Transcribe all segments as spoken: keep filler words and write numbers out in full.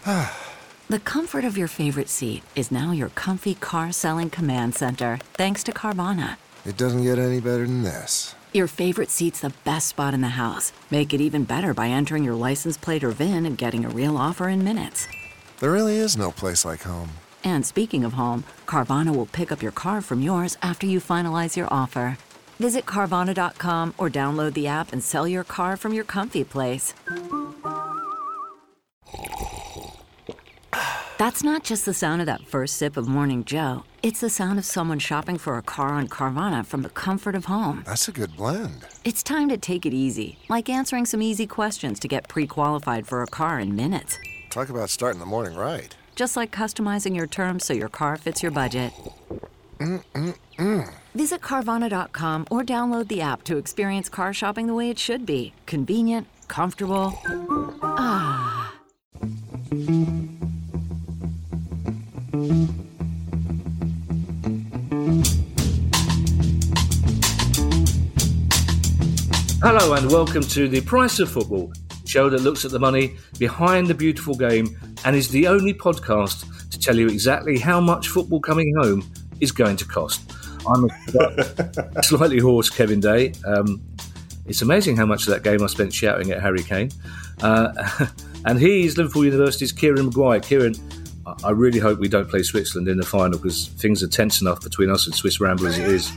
The comfort of your favorite seat is now your comfy car selling command center, thanks to Carvana. It doesn't get any better than this. Your favorite seat's the best spot in the house. Make it even better by entering your license plate or V I N and getting a real offer in minutes. There really is no place like home. And speaking of home, Carvana will pick up your car from yours after you finalize your offer. Visit Carvana dot com or download the app and sell your car from your comfy place. That's not just the sound of that first sip of Morning Joe. It's the sound of someone shopping for a car on Carvana from the comfort of home. That's a good blend. It's time to take it easy, like answering some easy questions to get pre-qualified for a car in minutes. Talk about starting the morning right. Just like customizing your terms so your car fits your budget. Mm-mm-mm. Visit Carvana dot com or download the app to experience car shopping the way it should be. Convenient, comfortable. Ah. Hello and welcome to The Price of Football, a show that looks at the money behind the beautiful game and is the only podcast to tell you exactly how much football coming home is going to cost. I'm a slightly hoarse Kevin Day. Um, it's amazing how much of that game I spent shouting at Harry Kane. Uh, and he's Liverpool University's Kieran Maguire. Kieran, I really hope we don't play Switzerland in the final because things are tense enough between us and Swiss Ramble as it is.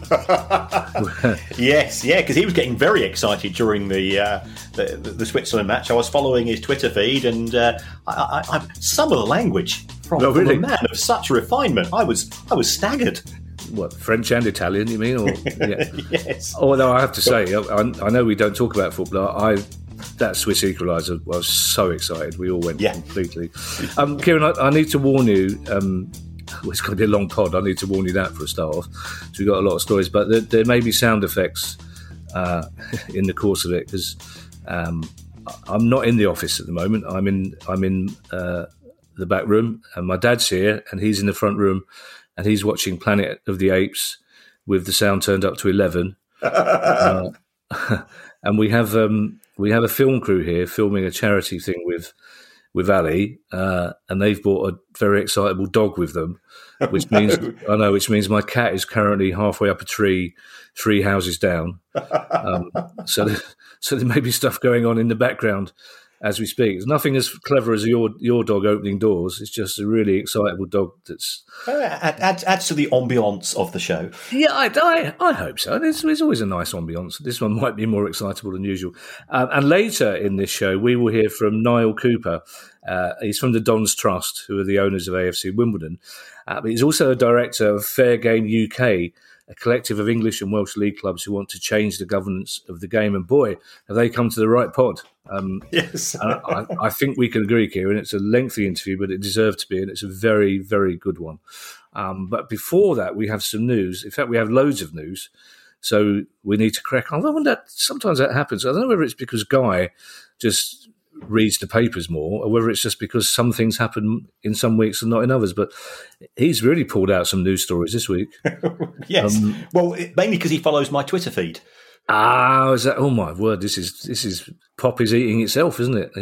yes, yeah, because he was getting very excited during the, uh, the the Switzerland match. I was following his Twitter feed, and uh, I, I, I, some of the language from, oh, really? from a man of such refinement, I was I was staggered. What, French and Italian, you mean? Or, yeah. Yes. Although I have to say, I, I know we don't talk about football. I that Swiss equaliser, I was so excited. We all went yeah. completely. Um, Kieran, I, I need to warn you. Um, well, it's going to be a long pod. I need to warn you that for a start off. So we've got a lot of stories, but there, there may be sound effects uh, in the course of it because um, I'm not in the office at the moment. I'm in. I'm in uh, the back room, and my dad's here, and he's in the front room, and he's watching Planet of the Apes with the sound turned up to eleven. uh, and we have. Um, We have a film crew here filming a charity thing with with Ali, uh, and they've brought a very excitable dog with them, which oh, no. means I know, which means my cat is currently halfway up a tree, three houses down. Um, so, there, so there may be stuff going on in the background as we speak. It's nothing as clever as your your dog opening doors. It's just a really excitable dog that's uh, adds adds to the ambience of the show. Yeah, I I, I hope so. There's, there's always a nice ambience. This one might be more excitable than usual. Um, and later in this show, we will hear from Niall Cooper. Uh, he's from the Dons Trust, who are the owners of A F C Wimbledon. Uh, but he's also a director of Fair Game U K, a collective of English and Welsh league clubs who want to change the governance of the game. And boy, have they come to the right pod. Um, yes. I, I think we can agree, Kieran. It's a lengthy interview, but it deserved to be, and it's a very, very good one. Um, but before that, we have some news. In fact, we have loads of news, so we need to crack on. I wonder, sometimes that happens. I don't know whether it's because Guy just reads the papers more, or whether it's just because some things happen in some weeks and not in others. But he's really pulled out some news stories this week. yes. Um, well, it, mainly because he follows my Twitter feed. Ah, is that? Oh my word! This is this is pop is eating itself, isn't it?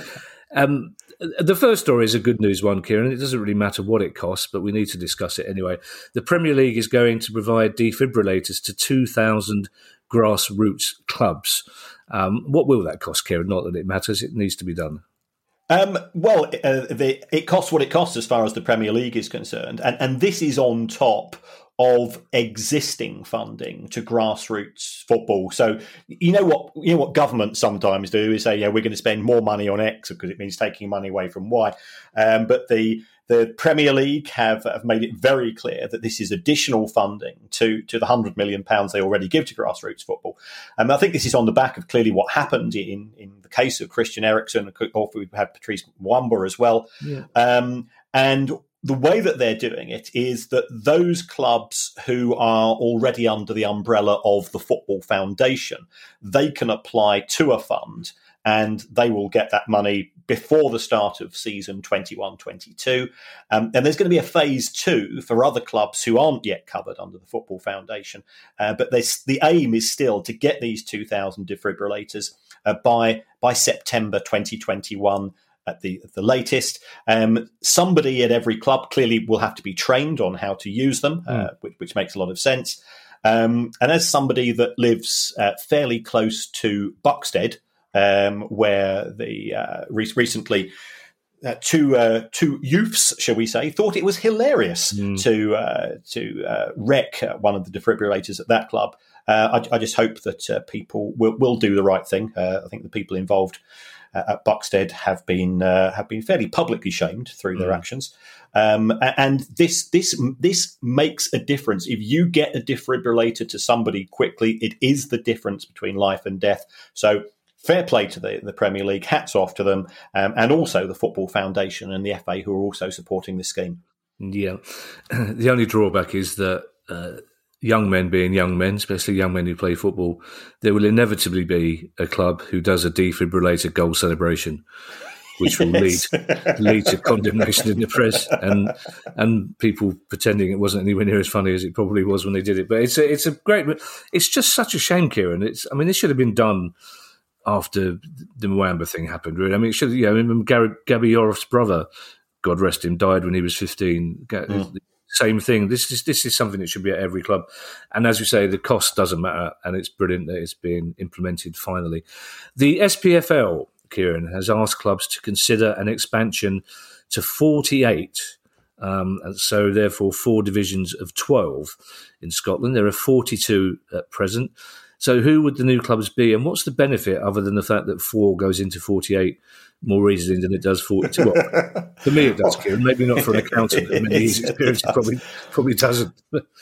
um, the first story is a good news one, Kieran. It doesn't really matter what it costs, but we need to discuss it anyway. The Premier League is going to provide defibrillators to two thousand grassroots clubs. Um, what will that cost, Kieran? Not that it matters; it needs to be done. Um, well, uh, the, it costs what it costs as far as the Premier League is concerned, and and this is on top of existing funding to grassroots football. So you know what you know what governments sometimes do is say, yeah, we're going to spend more money on X because it means taking money away from Y. Um, but the the Premier League have, have made it very clear that this is additional funding to, to the one hundred million pounds they already give to grassroots football. And I think this is on the back of clearly what happened in, in the case of Christian Eriksen, or we've had Patrice Mwamba as well. Yeah. Um, and the way that they're doing it is that those clubs who are already under the umbrella of the Football Foundation, they can apply to a fund and they will get that money before the start of season twenty-one twenty-two. Um, and there's going to be a phase two for other clubs who aren't yet covered under the Football Foundation. Uh, but the aim is still to get these two thousand defibrillators uh, by, by September twenty twenty-one. at the at the latest. Um, somebody at every club clearly will have to be trained on how to use them, mm. uh, which, which makes a lot of sense. Um, and as somebody that lives uh, fairly close to Buxted, um, where the uh, re- recently uh, two uh, two youths, shall we say, thought it was hilarious mm. to uh, to uh, wreck uh, one of the defibrillators at that club. Uh, I, I just hope that uh, people will, will do the right thing. Uh, I think the people involved uh, at Buxted have been uh, have been fairly publicly shamed through mm. their actions. Um, and this this this makes a difference. If you get a defibrillator to somebody quickly, it is the difference between life and death. So fair play to the, the Premier League, hats off to them, um, and also the Football Foundation and the F A, who are also supporting this scheme. Yeah, the only drawback is that uh, young men being young men, especially young men who play football, there will inevitably be a club who does a defibrillator goal celebration, which will yes. lead lead to condemnation in the press and and people pretending it wasn't anywhere near as funny as it probably was when they did it. But it's a, it's a great. It's just such a shame, Kieran. It's I mean, this should have been done after the Mwamba thing happened. Really, I mean, it should. You know, I remember Gary, Gabby Yorov's brother, God rest him, died when he was fifteen. Mm. Same thing. This is this is something that should be at every club, and as you say, the cost doesn't matter, and it's brilliant that it's being implemented finally. The S P F L, Kieran, has asked clubs to consider an expansion to forty-eight, um, and so therefore four divisions of twelve in Scotland. There are forty-two at present. So who would the new clubs be, and what's the benefit other than the fact that four goes into forty-eight more easily than it does forty-two? Well, for me it does, Kieran. Maybe not for an accountant. I mean, his experience probably probably doesn't.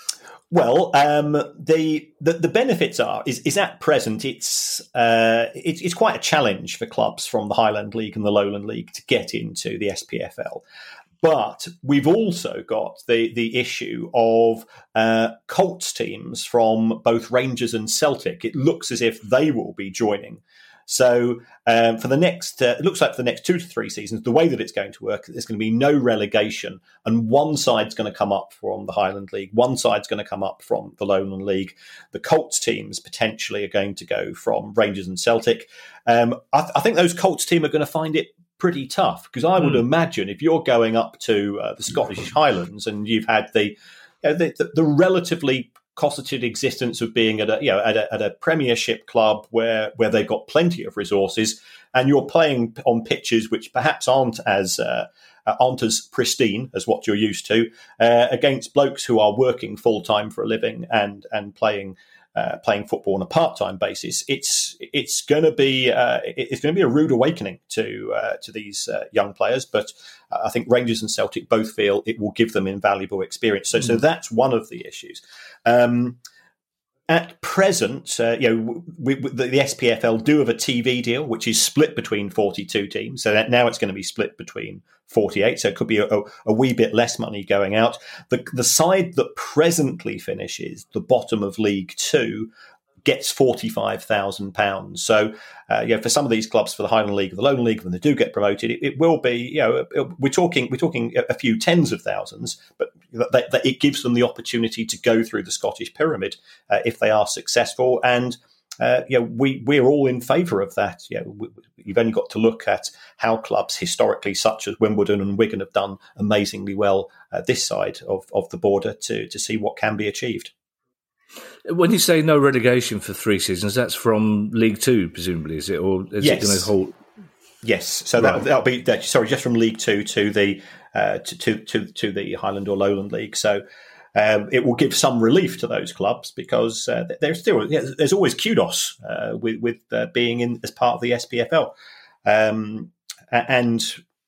Well, um, the, the the benefits are is, is at present it's uh, it's it's quite a challenge for clubs from the Highland League and the Lowland League to get into the S P F L. But we've also got the the issue of uh, Colts teams from both Rangers and Celtic. It looks as if they will be joining. So um, for the next, uh, it looks like for the next two to three seasons, the way that it's going to work, there's going to be no relegation, and one side's going to come up from the Highland League, one side's going to come up from the Lowland League. The Colts teams potentially are going to go from Rangers and Celtic. Um, I, th- I think those Colts team are going to find it pretty tough, because I would mm. imagine if you're going up to uh, the Scottish Highlands and you've had the, you know, the, the, the relatively cosseted existence of being at a you know at a, at a Premiership club where where they've got plenty of resources, and you're playing on pitches which perhaps aren't as uh, aren't as pristine as what you're used to, uh, against blokes who are working full time for a living and and playing. Uh, playing football on a part-time basis, it's it's going to be uh, it's going to be a rude awakening to uh, to these uh, young players. But I think Rangers and Celtic both feel it will give them invaluable experience. So, mm. so that's one of the issues. Um, at present, uh, you know, we, we, the, the S P F L do have a T V deal, which is split between forty-two teams. So that now it's going to be split between forty-eight. So it could be a, a, a wee bit less money going out. The, the side that presently finishes the bottom of League Two gets forty-five thousand pounds. So, uh, you know, for some of these clubs, for the Highland League or the Lowland League, when they do get promoted, it, it will be, you know, we're talking we're talking a few tens of thousands, but that, that it gives them the opportunity to go through the Scottish pyramid uh, if they are successful. And uh, you know, we we're all in favour of that. You know, we, you've only got to look at how clubs historically, such as Wimbledon and Wigan, have done amazingly well uh, this side of, of the border to to see what can be achieved. When you say no relegation for three seasons, that's from League Two, presumably, is it? Or is yes. it going to hold? Yes. So right. that, that'll be, that, sorry, just from League Two to the uh, to, to, to, to the Highland or Lowland League. So um, it will give some relief to those clubs, because uh, there's still yeah, there's always kudos uh, with, with uh, being in as part of the S P F L. Um, and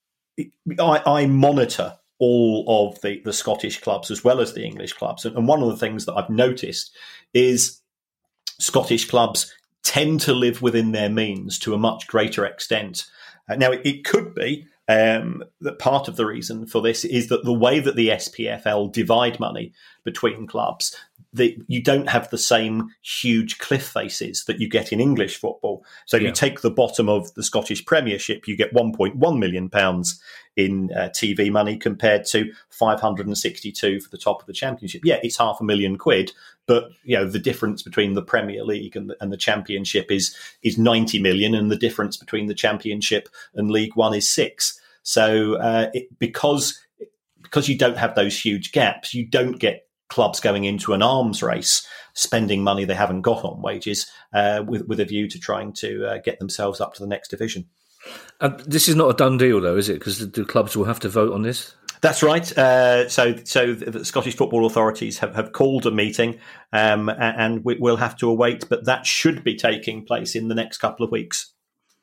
I, I monitor all of the, the Scottish clubs as well as the English clubs. And, and one of the things that I've noticed is Scottish clubs tend to live within their means to a much greater extent. Uh, now, it, it could be um, that part of the reason for this is that the way that the S P F L divide money between clubs, the, you don't have the same huge cliff faces that you get in English football. So if Yeah. you take the bottom of the Scottish Premiership, you get one point one million pounds in uh, T V money compared to five hundred sixty-two for the top of the Championship. Yeah, it's half a million quid, but you know the difference between the Premier League and the, and the Championship is is ninety million, and the difference between the Championship and League One is six. So uh, it, because because you don't have those huge gaps, you don't get clubs going into an arms race, spending money they haven't got on wages, uh, with with a view to trying to uh, get themselves up to the next division. Uh, this is not a done deal, though, is it? Because the, the clubs will have to vote on this. That's right. Uh, so, so the Scottish football authorities have, have called a meeting, um, and we, we'll have to await. But that should be taking place in the next couple of weeks.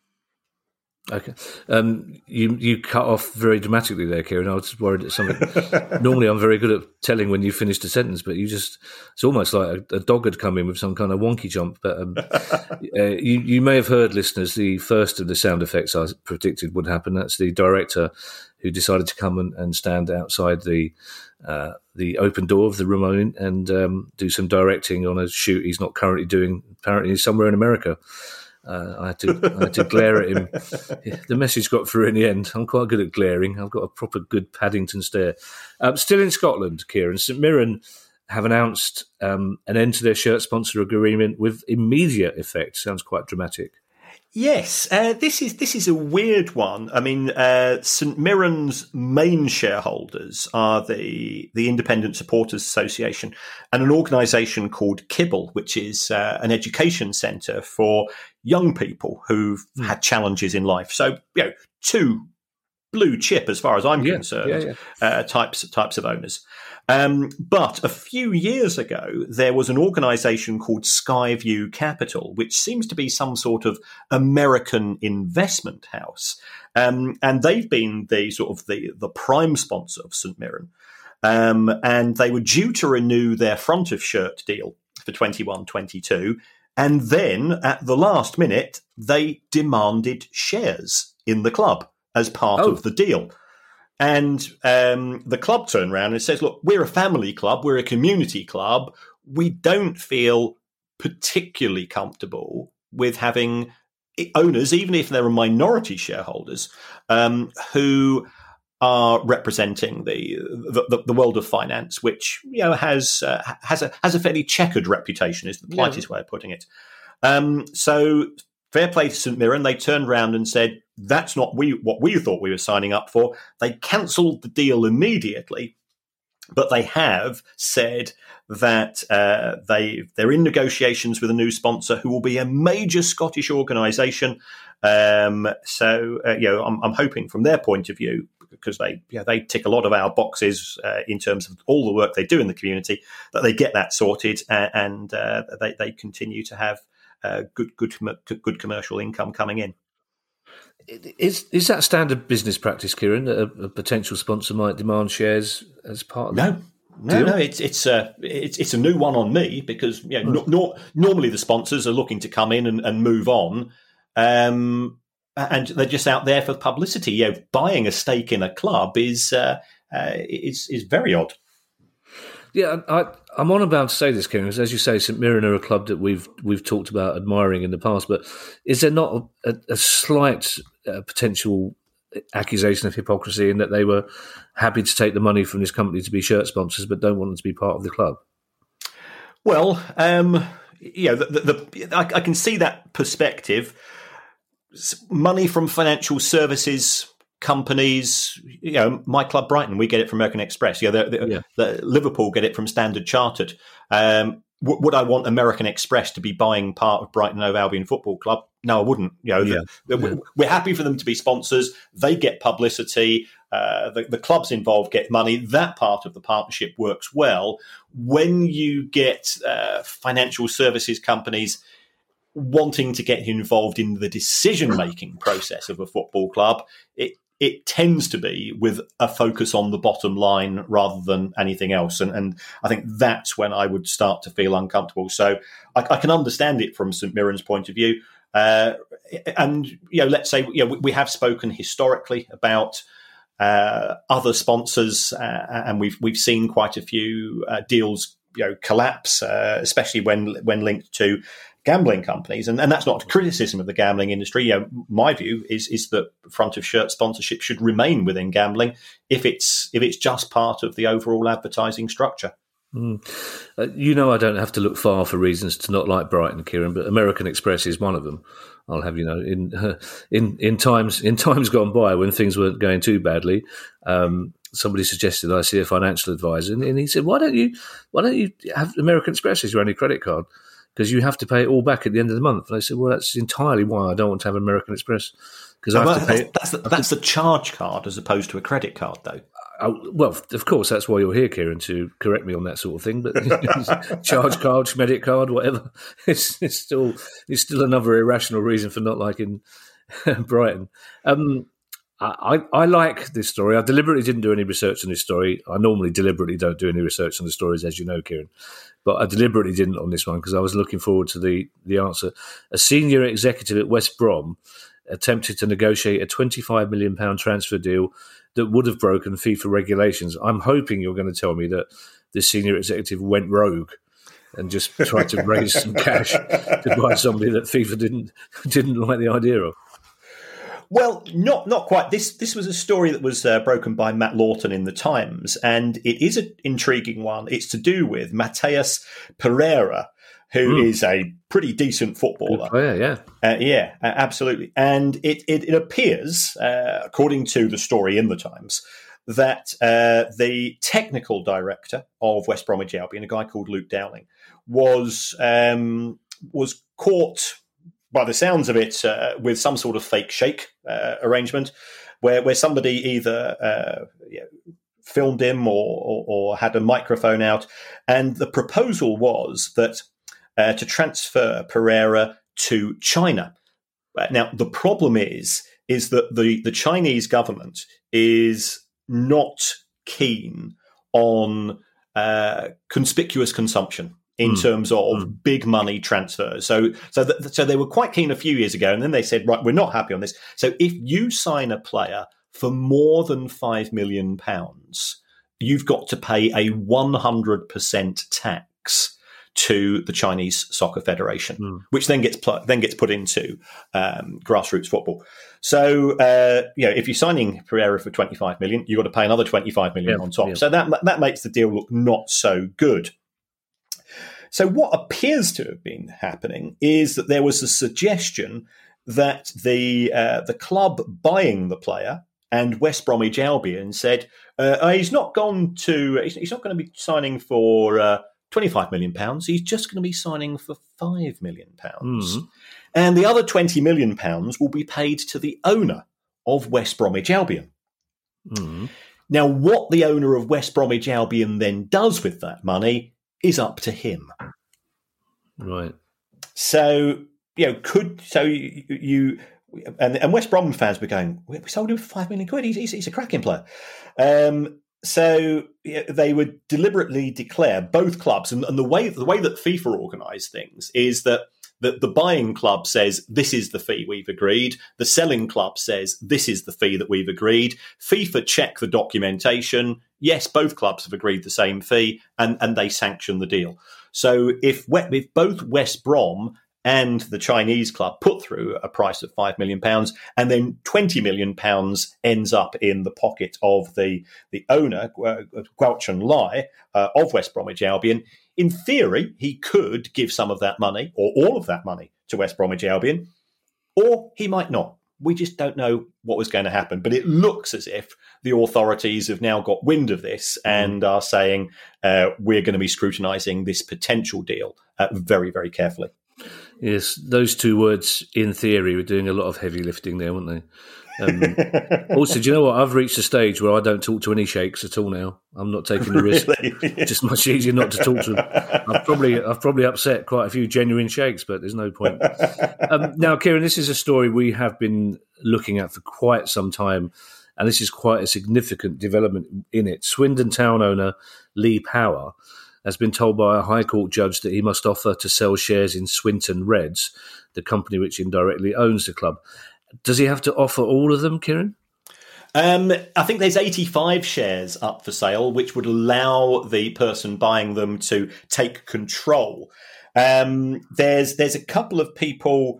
Okay. Um, you you cut off very dramatically there, Kieran. I was worried that something. Normally, I'm very good at telling when you finished a sentence, but you just—it's almost like a, a dog had come in with some kind of wonky jump. But um, uh, you you may have heard, listeners, the first of the sound effects I predicted would happen. That's the director who decided to come and, and stand outside the uh, the open door of the room I'm in and um, do some directing on a shoot he's not currently doing. Apparently, he's somewhere in America. Uh, I had to I had to glare at him. The message got through in the end. I'm quite good at glaring. I've got a proper good Paddington stare. Um, still in Scotland, Kieran, St Mirren have announced um, an end to their shirt sponsor agreement with immediate effect. Sounds quite dramatic. Yes, uh, this is this is a weird one. I mean, uh, St Mirren's main shareholders are the the Independent Supporters Association and an organisation called Kibble, which is uh, an education centre for young people who've mm. had challenges in life. So, you know, two blue chip, as far as I'm yeah, concerned, yeah, yeah. Uh, types types of owners. Um, but a few years ago, there was an organisation called Skyview Capital, which seems to be some sort of American investment house. Um, and they've been the sort of the, the prime sponsor of St Mirren. Um, and they were due to renew their front of shirt deal for twenty-one twenty-two. And then at the last minute, they demanded shares in the club as part oh. of the deal. And um, the club turned around and says, look, we're a family club. We're a community club. We don't feel particularly comfortable with having owners, even if they're minority shareholders, um, who are representing the, the the world of finance, which you know has uh, has a has a fairly checkered reputation, is the politest yeah. way of putting it. Um, so fair play to St Mirren. They turned around and said, that's not we what we thought we were signing up for. They cancelled the deal immediately, but they have said that uh, they they're in negotiations with a new sponsor who will be a major Scottish organisation. Um, so uh, you know, I'm, I'm hoping from their point of view, because they you know, they tick a lot of our boxes uh, in terms of all the work they do in the community, that they get that sorted and, and uh, they they continue to have uh, good good good commercial income coming in. Is is that standard business practice, Kieran, that a, a potential sponsor might demand shares as part of no. the No, deal? no, it's it's a it's it's a new one on me because you know, no, no, normally the sponsors are looking to come in and, and move on, um, and they're just out there for publicity. You know, buying a stake in a club is uh, uh, is is very odd. Yeah, I, I'm on about to say this, Kieran, because as you say, St Mirren are a club that we've we've talked about admiring in the past. But is there not a, a, a slight uh, potential accusation of hypocrisy in that they were happy to take the money from this company to be shirt sponsors, but don't want them to be part of the club? Well, um, you know, the, the, the, I, I can see that perspective. Money from financial services companies, you know, my club Brighton, we get it from American Express. You know, the, the, yeah. the Liverpool get it from Standard Chartered. Um, w- would I want American Express to be buying part of Brighton Hove Albion Football Club? No, I wouldn't. You know, yeah. the, the, yeah. we're happy for them to be sponsors. They get publicity. Uh, the, the clubs involved get money. That part of the partnership works well. When you get uh, financial services companies wanting to get involved in the decision-making process of a football club, it it tends to be with a focus on the bottom line rather than anything else. And, and I think that's when I would start to feel uncomfortable. So I, I can understand it from St Mirren's point of view. Uh, and, you know, let's say, you know, we, we have spoken historically about uh, other sponsors, uh, and we've we've seen quite a few uh, deals you know collapse, uh, especially when when linked to gambling companies. And, and that's not a criticism of the gambling industry. You know, my view is is that front of shirt sponsorship should remain within gambling if it's if it's just part of the overall advertising structure. Mm. Uh, you know, I don't have to look far for reasons to not like Brighton, Kieran, but American Express is one of them. I'll have you know, in uh, in in times in times gone by when things weren't going too badly, um, somebody suggested I see a financial advisor, and, and he said, "Why don't you why don't you have American Express as your only credit card? Because you have to pay it all back at the end of the month." And I said, "Well, that's entirely why I don't want to have American Express, because I have well, to pay." That's, that's, the, that's the charge card as opposed to a credit card, though. Oh, well, of course, that's why you're here, Kieran, to correct me on that sort of thing. But charge card, Schmedic card, whatever, it's, it's still it's still another irrational reason for not liking Brighton. Um, I, I like this story. I deliberately didn't do any research on this story. I normally deliberately don't do any research on the stories, as you know, Kieran. But I deliberately didn't on this one because I was looking forward to the, the answer. A senior executive at West Brom attempted to negotiate a twenty-five million pounds transfer deal that would have broken FIFA regulations. I'm hoping you're going to tell me that this senior executive went rogue and just tried to raise some cash to buy somebody that FIFA didn't didn't like the idea of. Well, not not quite. This this was a story that was uh, broken by Matt Lawton in the Times, and it is an intriguing one. It's to do with Mateus Pereira, who mm. is a pretty decent footballer. Oh, yeah, yeah. Uh, yeah, uh, absolutely. And it, it, it appears, uh, according to the story in the Times, that uh, the technical director of West Bromwich Albion, a guy called Luke Dowling, was um, was caught, by the sounds of it, uh, with some sort of fake shake uh, arrangement, where where somebody either uh, you know, filmed him or, or, or had a microphone out, and the proposal was that uh, to transfer Pereira to China. Now, the problem is is that the, the Chinese government is not keen on uh, conspicuous consumption in mm. terms of mm. big money transfers. So so, th- so they were quite keen a few years ago, and then they said, right, we're not happy on this. So if you sign a player for more than five million pounds, you've got to pay a one hundred percent tax to the Chinese Soccer Federation, mm. which then gets pl- then gets put into um, grassroots football. So, uh, you know, if you're signing Pereira for twenty-five million, you've got to pay another twenty-five million yeah, on top. Yeah. So that that makes the deal look not so good. So what appears to have been happening is that there was a suggestion that the uh, the club buying the player and West Bromwich Albion said uh, he's not gone to he's not going to be signing for Uh, twenty-five million pounds, he's just going to be signing for five million pounds. Mm. And the other twenty million pounds will be paid to the owner of West Bromwich Albion. Mm. Now, what the owner of West Bromwich Albion then does with that money is up to him. Right. So, you know, could, so you, you and, and West Brom fans were going, we sold him for five million quid, he's, he's, he's a cracking player. Um, So they would deliberately declare, both clubs, and, and the way the way that FIFA organise things is that the, the buying club says, this is the fee we've agreed. The selling club says, this is the fee that we've agreed. FIFA check the documentation. Yes, both clubs have agreed the same fee, and, and they sanction the deal. So if, if both West Brom and the Chinese club put through a price of five million pounds, and then twenty million pounds ends up in the pocket of the, the owner, uh, Guo Chun-Lai, uh, of West Bromwich Albion. In theory, he could give some of that money, or all of that money, to West Bromwich Albion, or he might not. We just don't know what was going to happen. But it looks as if the authorities have now got wind of this and are saying uh, we're going to be scrutinising this potential deal uh, very, very carefully. Yes, those two words, in theory, were doing a lot of heavy lifting there, weren't they? Um, also, do you know what? I've reached a stage where I don't talk to any sheikhs at all now. I'm not taking the risk. Really? It's just much easier not to talk to them. I've probably, I've probably upset quite a few genuine sheikhs, but there's no point. Um, now, Kieran, this is a story we have been looking at for quite some time, and this is quite a significant development in it. Swindon Town owner Lee Power has been told by a High Court judge that he must offer to sell shares in Swinton Reds, the company which indirectly owns the club. Does he have to offer all of them, Kieran? Um, I think there's eighty-five shares up for sale, which would allow the person buying them to take control. Um, there's there's a couple of people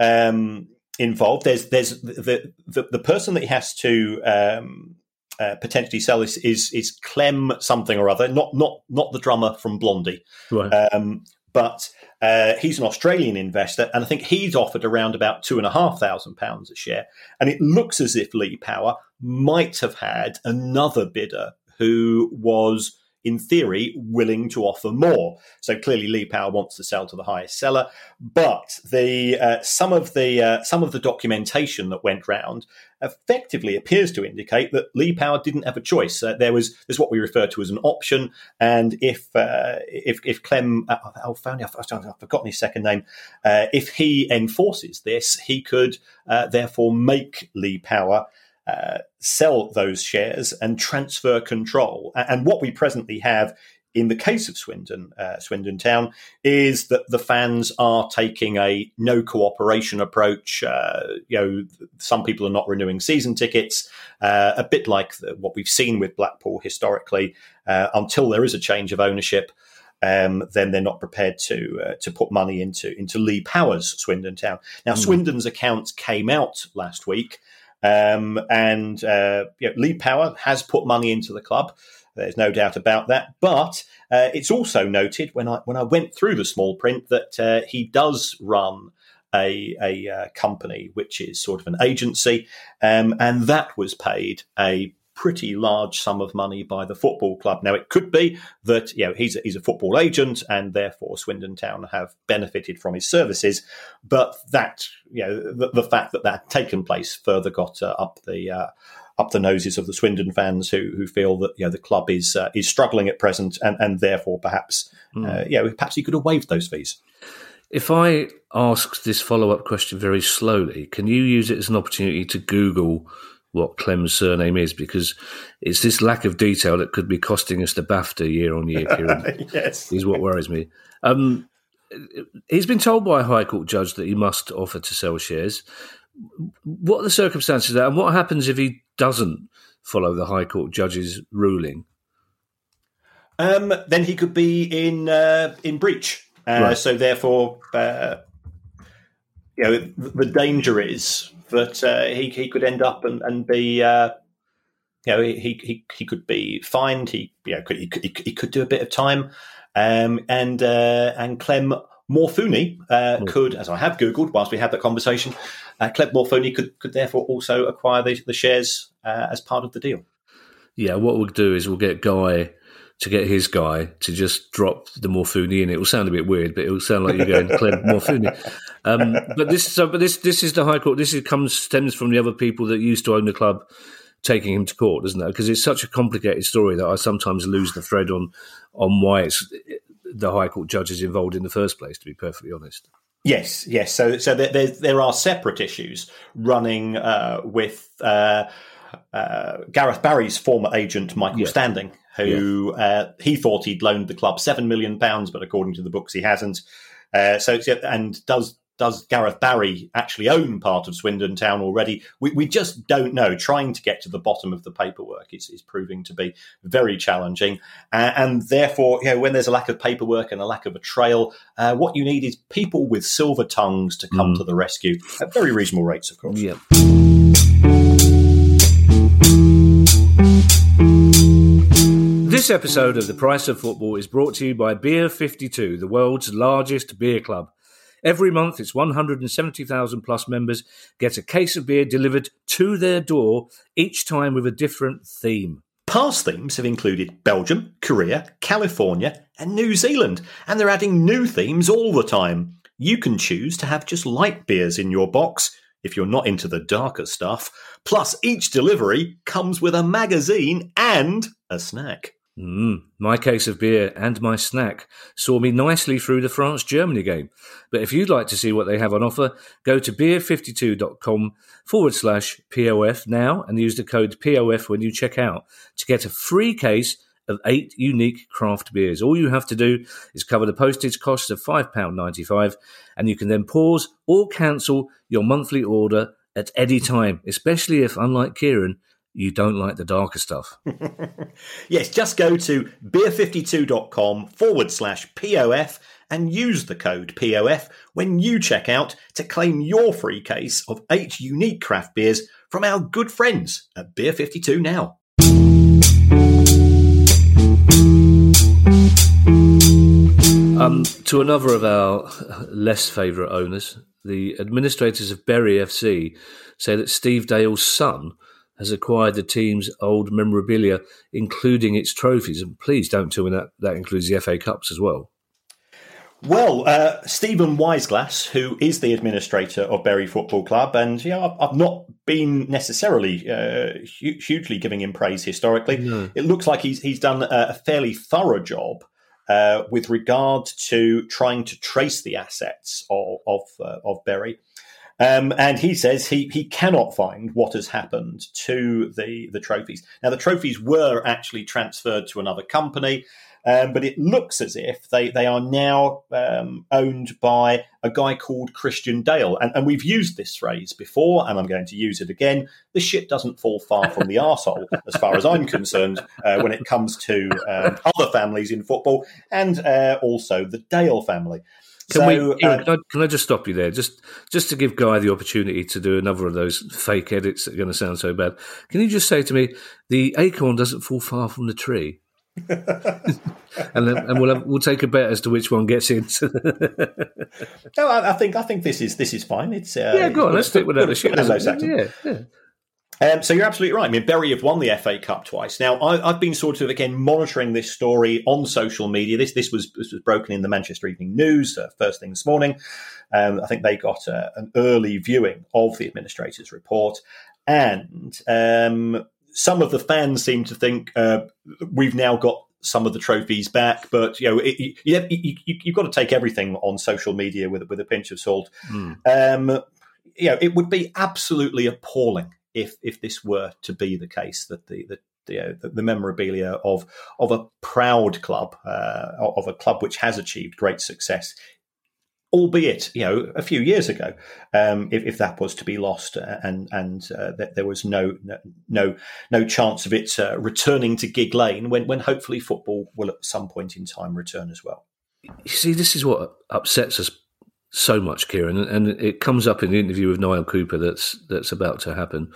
um, involved. There's there's the, the the person that he has to um, uh, potentially sell is, is is Clem something or other, not not not the drummer from Blondie, Right. um, but uh, he's an Australian investor, and I think he's offered around about two and a half thousand pounds a share. And it looks as if Lee Power might have had another bidder who was, in theory, willing to offer more. So clearly, Lee Power wants to sell to the highest seller. But the uh, some of the uh, some of the documentation that went round effectively appears to indicate that Lee Power didn't have a choice. Uh, there was there's what we refer to as an option, and if uh, if if Clem, uh, I found I've, I've forgotten his second name. Uh, if he enforces this, he could uh, therefore make Lee Power Uh, sell those shares and transfer control. And what we presently have in the case of Swindon, uh, Swindon Town, is that the fans are taking a no cooperation approach. Uh, you know, some people are not renewing season tickets, uh, a bit like the, what we've seen with Blackpool historically. Uh, until there is a change of ownership, um, then they're not prepared to uh, to put money into into Lee Power's Swindon Town. Now, mm. Swindon's accounts came out last week. Um, and uh, you know, Lee Power has put money into the club. There's no doubt about that. But uh, it's also noted when I when I went through the small print that uh, he does run a a uh, company which is sort of an agency, um, and that was paid a pretty large sum of money by the football club. Now, it could be that you know he's a, he's a football agent, and therefore Swindon Town have benefited from his services. But that you know the, the fact that that had taken place further got uh, up the uh, up the noses of the Swindon fans who who feel that you know the club is uh, is struggling at present, and and therefore perhaps mm. uh, you know perhaps he could have waived those fees. If I ask this follow up question very slowly, can you use it as an opportunity to Google what Clem's surname is, because it's this lack of detail that could be costing us the BAFTA year on year, Kieran. Yes. Is what worries me. Um, he's been told by a High Court judge that he must offer to sell shares. What are the circumstances of that, and what happens if he doesn't follow the High Court judge's ruling? Um, then he could be in uh, in breach. Uh, right. So therefore, uh, you know, the danger is that uh, he he could end up and and be, uh, you know, he he he could be fined. He you know could, he could he could do a bit of time, um, and uh, and Clem Morfuni uh, mm. could, as I have googled whilst we had that conversation, uh, Clem Morfuni could could therefore also acquire the, the shares uh, as part of the deal. Yeah, what we'll do is we'll get Guy to get his guy to just drop the Morfuni in. It will sound a bit weird, but it will sound like you're going Clem Morfuni. Um, but this, so, but this, this is the High Court. This is, comes stems from the other people that used to own the club taking him to court, doesn't it? Because it's such a complicated story that I sometimes lose the thread on on why it's the High Court judge is involved in the first place. To be perfectly honest. Yes, yes. So, so there, there, there are separate issues running uh, with uh, uh, Gareth Barry's former agent, Michael yeah. Standing, who yeah. uh, he thought he'd loaned the club seven million pounds, but according to the books, he hasn't. Uh, so, and does does Gareth Barry actually own part of Swindon Town already? We, we just don't know. Trying to get to the bottom of the paperwork is, is proving to be very challenging. Uh, and therefore, you know, when there's a lack of paperwork and a lack of a trail, uh, what you need is people with silver tongues to come mm. to the rescue at very reasonable rates, of course. Yeah. This episode of The Price of Football is brought to you by Beer fifty-two, the world's largest beer club. Every month, its one hundred seventy thousand plus members get a case of beer delivered to their door, each time with a different theme. Past themes have included Belgium, Korea, California, and New Zealand, and they're adding new themes all the time. You can choose to have just light beers in your box, if you're not into the darker stuff. Plus, each delivery comes with a magazine and a snack. Mm, my case of beer and my snack saw me nicely through the France-Germany game. But if you'd like to see what they have on offer, go to beer fifty-two dot com forward slash P O F now and use the code P O F when you check out to get a free case of eight unique craft beers. All you have to do is cover the postage costs of five pounds ninety-five, and you can then pause or cancel your monthly order at any time, especially if, unlike Kieran, you don't like the darker stuff. Yes, just go to beer fifty-two dot com forward slash P O F and use the code P O F when you check out to claim your free case of eight unique craft beers from our good friends at Beer fifty-two now. Um, to another of our less favourite owners, the administrators of Bury F C say that Steve Dale's son has acquired the team's old memorabilia, including its trophies. And please don't tell me that that includes the F A Cups as well. Well, uh, Stephen Wiseglass, who is the administrator of Bury Football Club, and you know, I've, I've not been necessarily uh, hu- hugely giving him praise historically. No. It looks like he's he's done a, a fairly thorough job uh, with regard to trying to trace the assets of of, uh, of Bury. Um, and he says he he cannot find what has happened to the, the trophies. Now, the trophies were actually transferred to another company, um, but it looks as if they, they are now um, owned by a guy called Christian Dale. And, and we've used this phrase before, and I'm going to use it again. The shit doesn't fall far from the arsehole, as far as I'm concerned, uh, when it comes to um, other families in football, and uh, also the Dale family. Can, so, we, uh, can, I, can I just stop you there? Just just to give Guy the opportunity to do another of those fake edits that are going to sound so bad. Can you just say to me, the acorn doesn't fall far from the tree? and then, and we'll have, we'll take a bet as to which one gets in. no, I, I think I think this is this is fine. It's uh, yeah, go on. Let's stick with that. The shit doesn't. Yeah, yeah. Um, so you're absolutely right. I mean, Bury have won the F A Cup twice. Now, I, I've been sort of, again, monitoring this story on social media. This this was this was broken in the Manchester Evening News uh, first thing this morning. Um, I think they got uh, an early viewing of the administrator's report. And um, some of the fans seem to think uh, we've now got some of the trophies back. But, you know, it, you, you, you, you've got to take everything on social media with, with a pinch of salt. Mm. Um, you know, it would be absolutely appalling if if this were to be the case, that the the the, uh, the memorabilia of of a proud club, uh, of a club which has achieved great success, albeit you know a few years ago, um, if, if that was to be lost, uh, and and uh, that there was no no no chance of it uh, returning to Gig Lane, when when hopefully football will at some point in time return as well. You see, this is what upsets us so much, Kieran, and it comes up in the interview with Niall Cooper that's that's about to happen.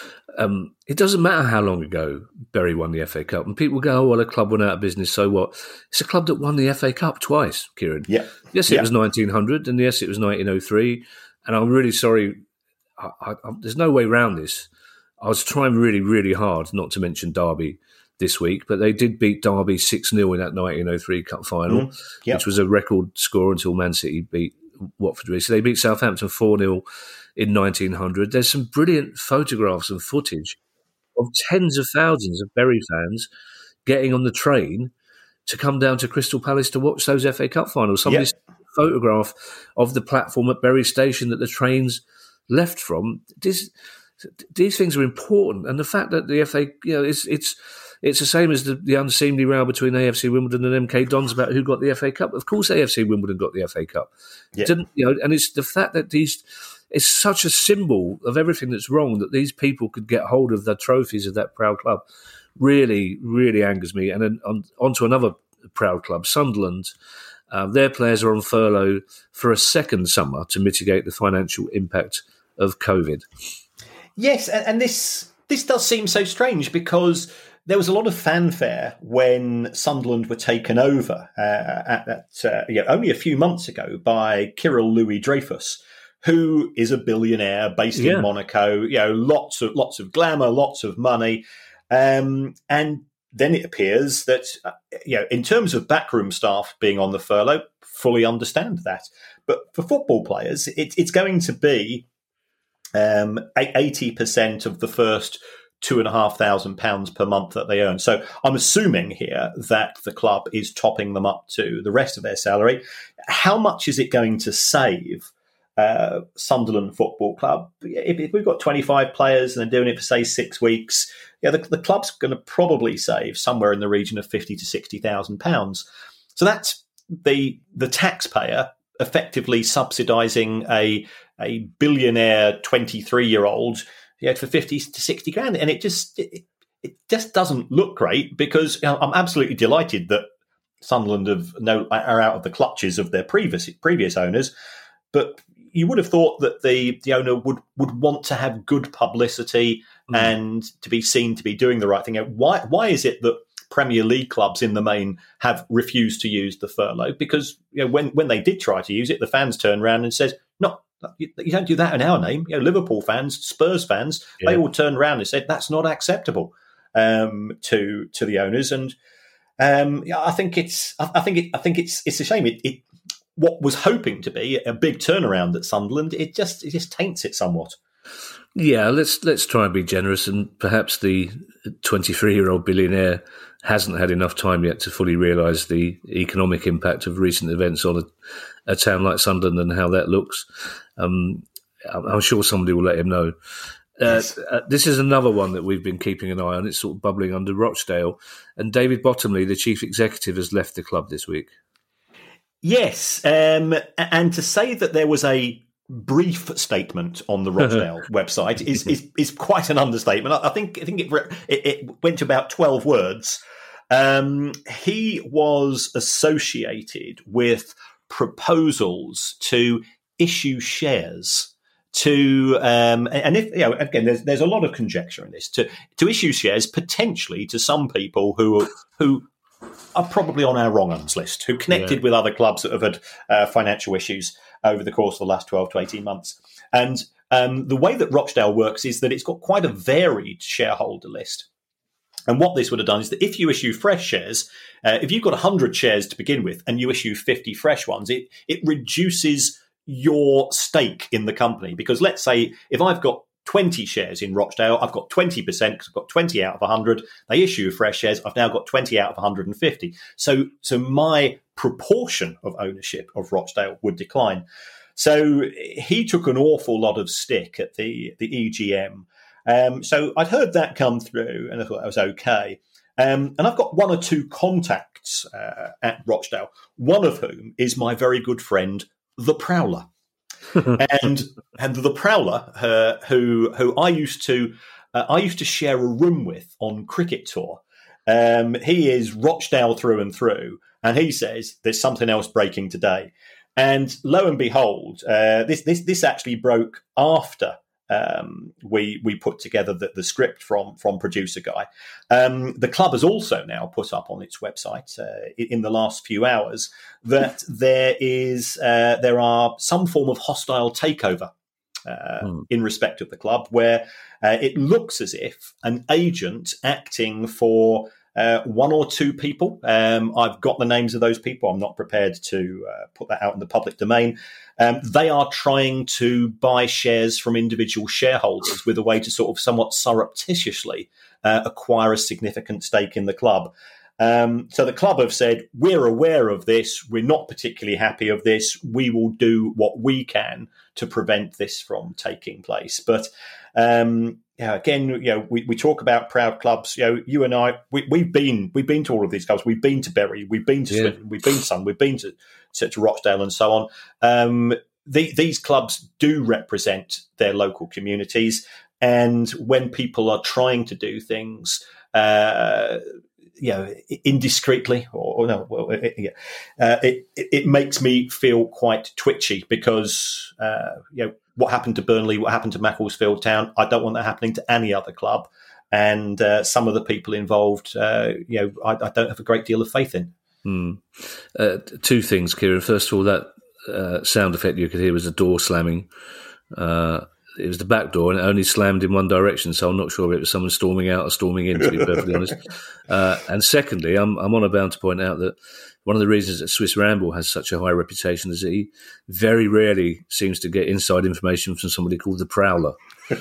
Um, it doesn't matter how long ago Bury won the F A Cup, and people go, "Oh, well, a club went out of business, so what?" It's a club that won the F A Cup twice, Kieran. Yeah. Yes, it yeah. was nineteen hundred, and yes, it was nineteen oh three. And I'm really sorry. I, I, I, there's no way around this. I was trying really, really hard not to mention Derby this week, but they did beat Derby six nil in that nineteen oh three Cup final, mm, yep. which was a record score until Man City beat Watford. So they beat Southampton four nil in nineteen hundred. There's some brilliant photographs and footage of tens of thousands of Bury fans getting on the train to come down to Crystal Palace to watch those F A Cup finals. Somebody yep. sent a photograph of the platform at Bury Station that the trains left from. This, these things are important, and the fact that the F A, you know, it's it's it's the same as the, the unseemly row between A F C Wimbledon and M K Dons about who got the F A Cup. Of course, A F C Wimbledon got the F A Cup. Yeah. Didn't, you know, and it's the fact that these it's such a symbol of everything that's wrong that these people could get hold of the trophies of that proud club. Really, really angers me. And then on, on to another proud club, Sunderland. Uh, their players are on furlough for a second summer to mitigate the financial impact of COVID. Yes, and, and this this does seem so strange because there was a lot of fanfare when Sunderland were taken over uh, at, at uh, yeah, only a few months ago by Kirill Louis-Dreyfus, who is a billionaire based yeah. in Monaco. You know, lots of lots of glamour, lots of money, um, and then it appears that uh, you know, in terms of backroom staff being on the furlough, fully understand that. But for football players, it, it's going to be um, eighty percent of the first two and a half thousand pounds per month that they earn. So I'm assuming here that the club is topping them up to the rest of their salary. How much is it going to save uh, Sunderland Football Club? If, if we've got twenty-five players and they're doing it for, say, six weeks, yeah, the, the club's going to probably save somewhere in the region of fifty to sixty thousand pounds. So that's the the taxpayer effectively subsidising a a billionaire twenty-three year old yeah, for fifty to sixty grand, and it just it, it just doesn't look great because you know, I'm absolutely delighted that Sunderland have no are out of the clutches of their previous previous owners, but you would have thought that the, the owner would, would want to have good publicity mm. and to be seen to be doing the right thing. Why why is it that Premier League clubs in the main have refused to use the furlough? Because you know, when, when they did try to use it, the fans turned around and said, no, you, you don't do that in our name. You know, Liverpool fans, Spurs fans, yeah. they all turned around and said, that's not acceptable um, to to the owners. And um, yeah, I think it's I think it, I think it's it's a shame. It, it what was hoping to be a big turnaround at Sunderland, it just it just taints it somewhat. Yeah, let's let's try and be generous, and perhaps the twenty-three-year-old billionaire hasn't had enough time yet to fully realise the economic impact of recent events on a, a town like Sunderland and how that looks. Um, I'm sure somebody will let him know. Uh, yes. uh, this is another one that we've been keeping an eye on. It's sort of bubbling under Rochdale, and David Bottomley, the chief executive, has left the club this week. Yes, um, and to say that there was a brief statement on the Rochdale website is, is is quite an understatement. I think I think it it, it went to about twelve words. Um, he was associated with proposals to issue shares to, um, and if you know, again, there's there's a lot of conjecture in this to to issue shares potentially to some people who who. are probably on our wrong uns list, who connected yeah. with other clubs that have had uh, financial issues over the course of the last twelve to eighteen months. And um, the way that Rochdale works is that it's got quite a varied shareholder list. And what this would have done is that if you issue fresh shares, uh, if you've got one hundred shares to begin with and you issue fifty fresh ones, it it reduces your stake in the company. Because let's say if I've got twenty shares in Rochdale, I've got twenty percent because I've got twenty out of one hundred. They issue fresh shares. I've now got twenty out of one hundred fifty. So, so my proportion of ownership of Rochdale would decline. So he took an awful lot of stick at the, the E G M. Um, so I'd heard that come through and I thought that was okay. Um, and I've got one or two contacts uh, at Rochdale, one of whom is my very good friend, the Prowler. and and the Prowler, uh, who who I used to uh, I used to share a room with on cricket tour. Um, he is Rochdale through and through, and he says there's something else breaking today. And lo and behold, uh, this this this actually broke after um, we we put together the, the script from from producer guy. Um, the club has also now put up on its website uh, in the last few hours that there is uh, there are some form of hostile takeover uh, hmm. in respect of the club, where uh, it looks as if an agent acting for Uh, one or two people. Um, I've got the names of those people. I'm not prepared to uh, put that out in the public domain. Um, they are trying to buy shares from individual shareholders with a way to sort of somewhat surreptitiously uh, acquire a significant stake in the club. Um, so the club have said, we're aware of this. We're not particularly happy of this. We will do what we can to prevent this from taking place. But um, yeah, again, you know, we, we talk about proud clubs. You know, you and I, we, we've been we've been to all of these clubs. We've been to Bury, we've been to yeah. Swindon, we've been to Sun, we've been to, to, to Rochdale, and so on. Um, the, these clubs do represent their local communities, and when people are trying to do things, uh, you know, indiscreetly, or, or no, well, it, it, uh, it it makes me feel quite twitchy because uh, you know. What happened to Burnley, what happened to Macclesfield Town, I don't want that happening to any other club. And uh, some of the people involved, uh, you know, I, I don't have a great deal of faith in. Hmm. Uh, two things, Kieran. First of all, that uh, sound effect you could hear was a door slamming. Uh, it was the back door, and it only slammed in one direction, so I'm not sure if it was someone storming out or storming in, to be perfectly honest. Uh, and secondly, I'm, I'm on bound to point out that one of the reasons that Swiss Ramble has such a high reputation is that he very rarely seems to get inside information from somebody called the Prowler.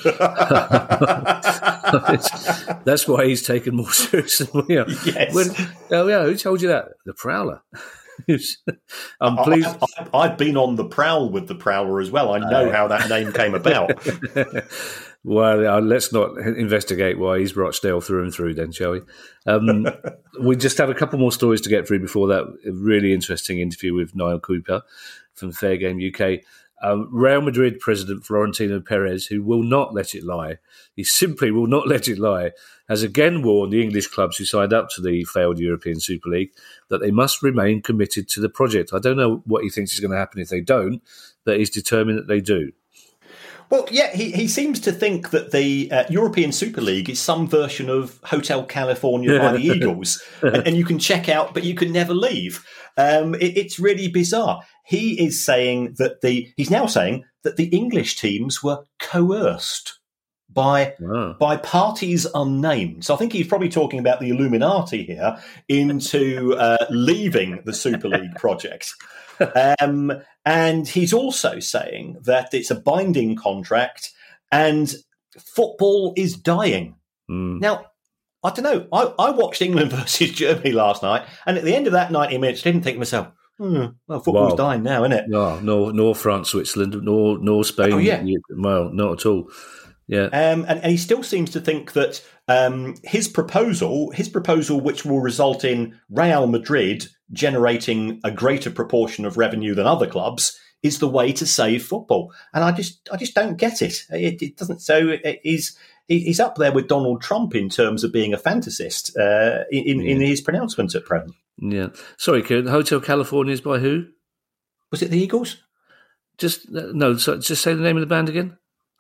That's why he's taken more seriously than we are. Yes. When, oh, yeah, who told you that? The Prowler. I'm pleased. I, I, I've been on the prowl with the Prowler as well. I know uh, how that name came about. Well, uh, let's not investigate why he's Rochdale through and through then, shall we? Um, we just have a couple more stories to get through before that really interesting interview with Niall Cooper from Fair Game U K. Um, Real Madrid president Florentino Perez, who will not let it lie, he simply will not let it lie, has again warned the English clubs who signed up to the failed European Super League that they must remain committed to the project. I don't know what he thinks is going to happen if they don't, but he's determined that they do. Well, yeah, he, he seems to think that the uh, European Super League is some version of Hotel California by the Eagles, and, and you can check out, but you can never leave. Um, it, it's really bizarre. He is saying that the he's now saying that the English teams were coerced by wow. by parties unnamed. So I think he's probably talking about the Illuminati here into uh, leaving the Super League project. Um, and he's also saying that it's a binding contract and football is dying. Mm. Now, I don't know. I, I watched England versus Germany last night, and at the end of that ninety minutes, I didn't think to myself, hmm, well, football's wow. dying now, isn't it? No, no, nor France, Switzerland, nor nor Spain. Oh, yeah. Well, not at all. Yeah. Um, and, and he still seems to think that um, his proposal, his proposal, which will result in Real Madrid generating a greater proportion of revenue than other clubs, is the way to save football. And I just, I just don't get it. It, it doesn't. So it, he's he's up there with Donald Trump in terms of being a fantasist uh, in yeah. in his pronouncements at present. Yeah. Sorry, Kieran. Hotel California is by who? Was it the Eagles? Just no. So just say the name of the band again.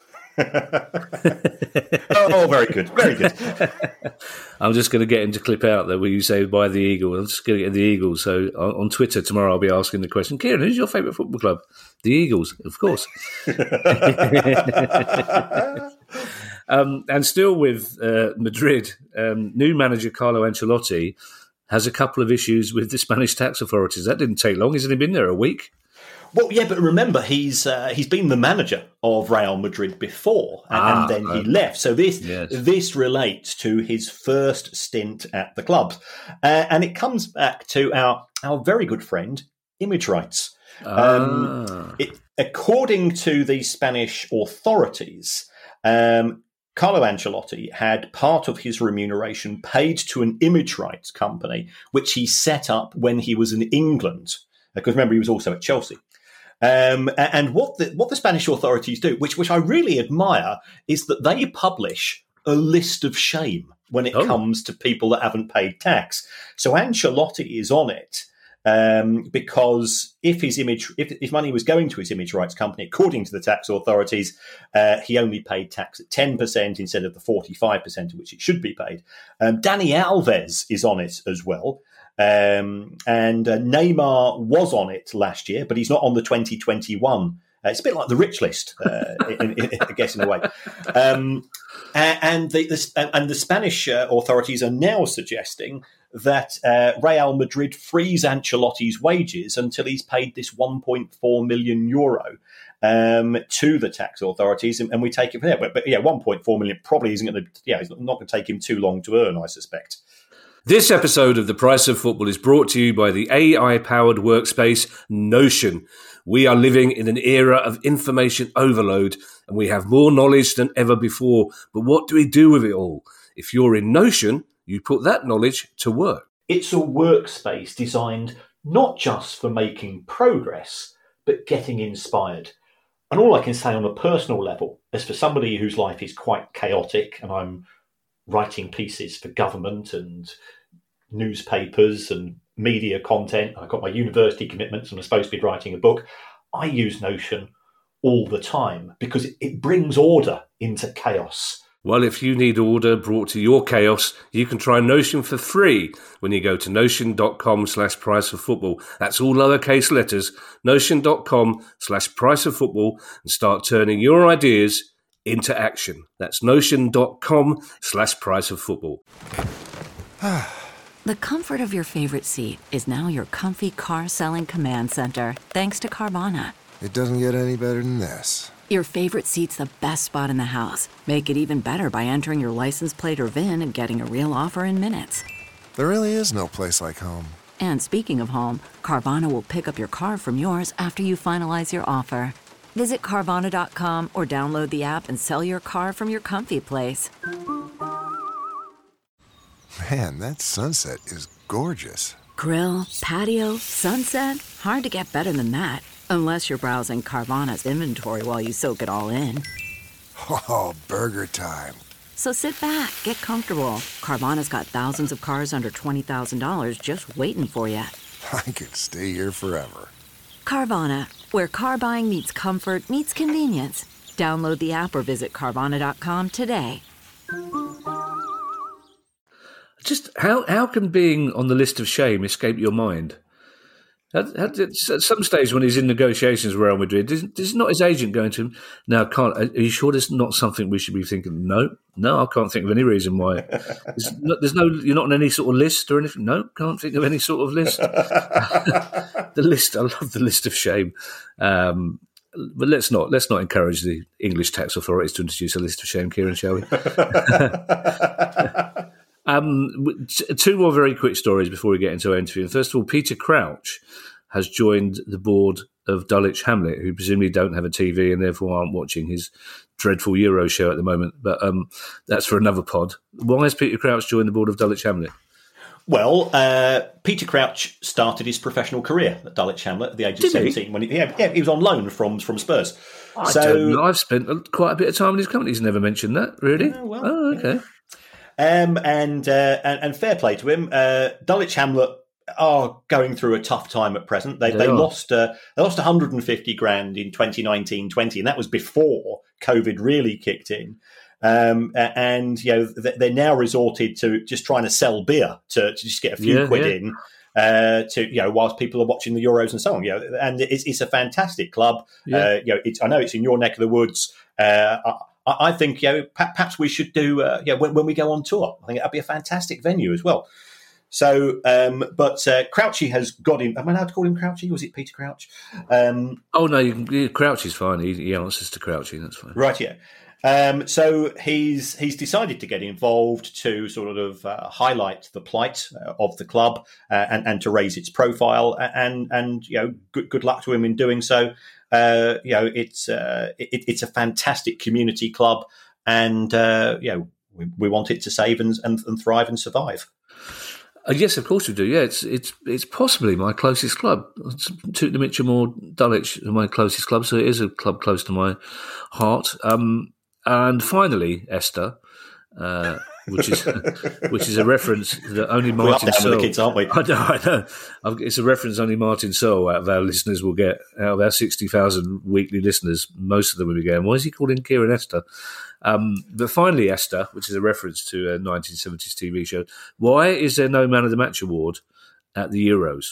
oh, very good, very good. I'm just going to get him to clip out that where you say by the Eagles. I'm just going to get the Eagles. So on, on Twitter tomorrow, I'll be asking the question, Kieran, who's your favourite football club? The Eagles, of course. um, and still with uh, Madrid, um, new manager Carlo Ancelotti has a couple of issues with the Spanish tax authorities. That didn't take long. Hasn't he been there a week? Well, yeah, but remember, he's uh, he's been the manager of Real Madrid before, and, ah, and then okay. he left. So this yes. this relates to his first stint at the club, uh, and it comes back to our our very good friend Image Rights. Ah. Um, it, according to the Spanish authorities, um, Carlo Ancelotti had part of his remuneration paid to an image rights company, which he set up when he was in England. Because remember, he was also at Chelsea. Um, and what the what the Spanish authorities do, which which I really admire, is that they publish a list of shame when it oh. comes to people that haven't paid tax. So Ancelotti is on it um, because if his image, if his money was going to his image rights company, according to the tax authorities, uh, he only paid tax at ten percent instead of the forty-five percent at which it should be paid. Um, Dani Alves is on it as well. Um, and uh, Neymar was on it last year, but he's not on the twenty twenty-one. Uh, it's a bit like the rich list, uh, in, in, I guess, in a way. Um, and, the, the, and the Spanish uh, authorities are now suggesting that uh, Real Madrid freeze Ancelotti's wages until he's paid this one point four million euro um, to the tax authorities, and, and we take it from there. But, but yeah, one point four million probably isn't going to. Yeah, it's not going to take him too long to earn, I suspect. This episode of The Price of Football is brought to you by the A I-powered workspace Notion. We are living in an era of information overload, and we have more knowledge than ever before. But what do we do with it all? If you're in Notion, you put that knowledge to work. It's a workspace designed not just for making progress, but getting inspired. And all I can say on a personal level is for somebody whose life is quite chaotic, and I'm writing pieces for government and newspapers and media content. I've got my university commitments and I'm supposed to be writing a book. I use Notion all the time because it, it brings order into chaos. Well, if you need order brought to your chaos, you can try Notion for free when you go to notion.com slash price of football. That's all lowercase letters, notion.com slash price of football, and start turning your ideas into action. That's notion.com slash price of football. The comfort of your favorite seat is now your comfy car selling command center, thanks to Carvana. It doesn't get any better than this. Your favorite seat's the best spot in the house. Make it even better by entering your license plate or V I N and getting a real offer in minutes. There really is no place like home. And speaking of home, Carvana will pick up your car from yours after you finalize your offer. Visit Carvana dot com or download the app and sell your car from your comfy place. Man, that sunset is gorgeous. Grill, patio, sunset. Hard to get better than that. Unless you're browsing Carvana's inventory while you soak it all in. Oh, burger time. So sit back, get comfortable. Carvana's got thousands of cars under twenty thousand dollars just waiting for you. I could stay here forever. Carvana, where car buying meets comfort, meets convenience. Download the app or visit Carvana dot com today. Just how how can being on the list of shame escape your mind? At, at, at some stage when he's in negotiations with Real Madrid, is, is not his agent going to him, now, can't, are you sure there's not something we should be thinking? No, no, I can't think of any reason why. There's no, there's no you're not on any sort of list or anything? No, can't think of any sort of list. The list, I love the list of shame. Um, but let's not let's not encourage the English tax authorities to introduce a list of shame, Kieran, shall we? Um, two more very quick stories before we get into our interview. First of all, Peter Crouch has joined the board of Dulwich Hamlet, who presumably don't have a T V and therefore aren't watching his dreadful Euro show at the moment. But um, that's for another pod. Why has Peter Crouch joined the board of Dulwich Hamlet? Well, uh, Peter Crouch started his professional career at Dulwich Hamlet at the age of Did seventeen. He? When he, yeah, yeah, he was on loan from from Spurs. I so don't know. I've spent quite a bit of time in his company. He's never mentioned that, really. Oh, well, oh okay. Yeah. Um, and, uh, and and fair play to him. Uh, Dulwich Hamlet are going through a tough time at present. They they, they lost uh, they lost one hundred fifty grand in twenty nineteen twenty, and that was before COVID really kicked in. Um, and you know they're now resorted to just trying to sell beer to, to just get a few yeah, quid yeah. in. Uh, to you know, whilst people are watching the Euros and so on, you know, and it's it's a fantastic club. Yeah. Uh, you know, it's I know it's in your neck of the woods. Uh, I, I think, you know, perhaps we should do, uh, yeah, when, when we go on tour. I think that'd be a fantastic venue as well. So, um, but uh, Crouchy has got him. Am I allowed to call him Crouchy? Was it Peter Crouch? Um, oh no, you can, yeah, Crouchy's fine. He, he answers to Crouchy. That's fine. Right, yeah. Um, so he's he's decided to get involved to sort of uh, highlight the plight uh, of the club uh, and and to raise its profile. And and you know, good good luck to him in doing so. Uh, you know, it's uh, it, it's a fantastic community club, and uh, you know, we, we want it to save and, and, and thrive and survive. Uh, yes, of course we do. Yeah, it's it's it's possibly my closest club. Tooting Mitcham or Dulwich are my closest club, so it is a club close to my heart. Um, and finally, Esther. Uh, which is which is a reference that only Martin we are down Searle. with the kids, aren't we? I know, I know. It's a reference only Martin Searle out of our listeners will get. Out of our sixty thousand weekly listeners, most of them will be going, why is he calling Kieran Esther? Um, but finally, Esther, which is a reference to a nineteen seventies T V show. Why is there no Man of the Match award at the Euros?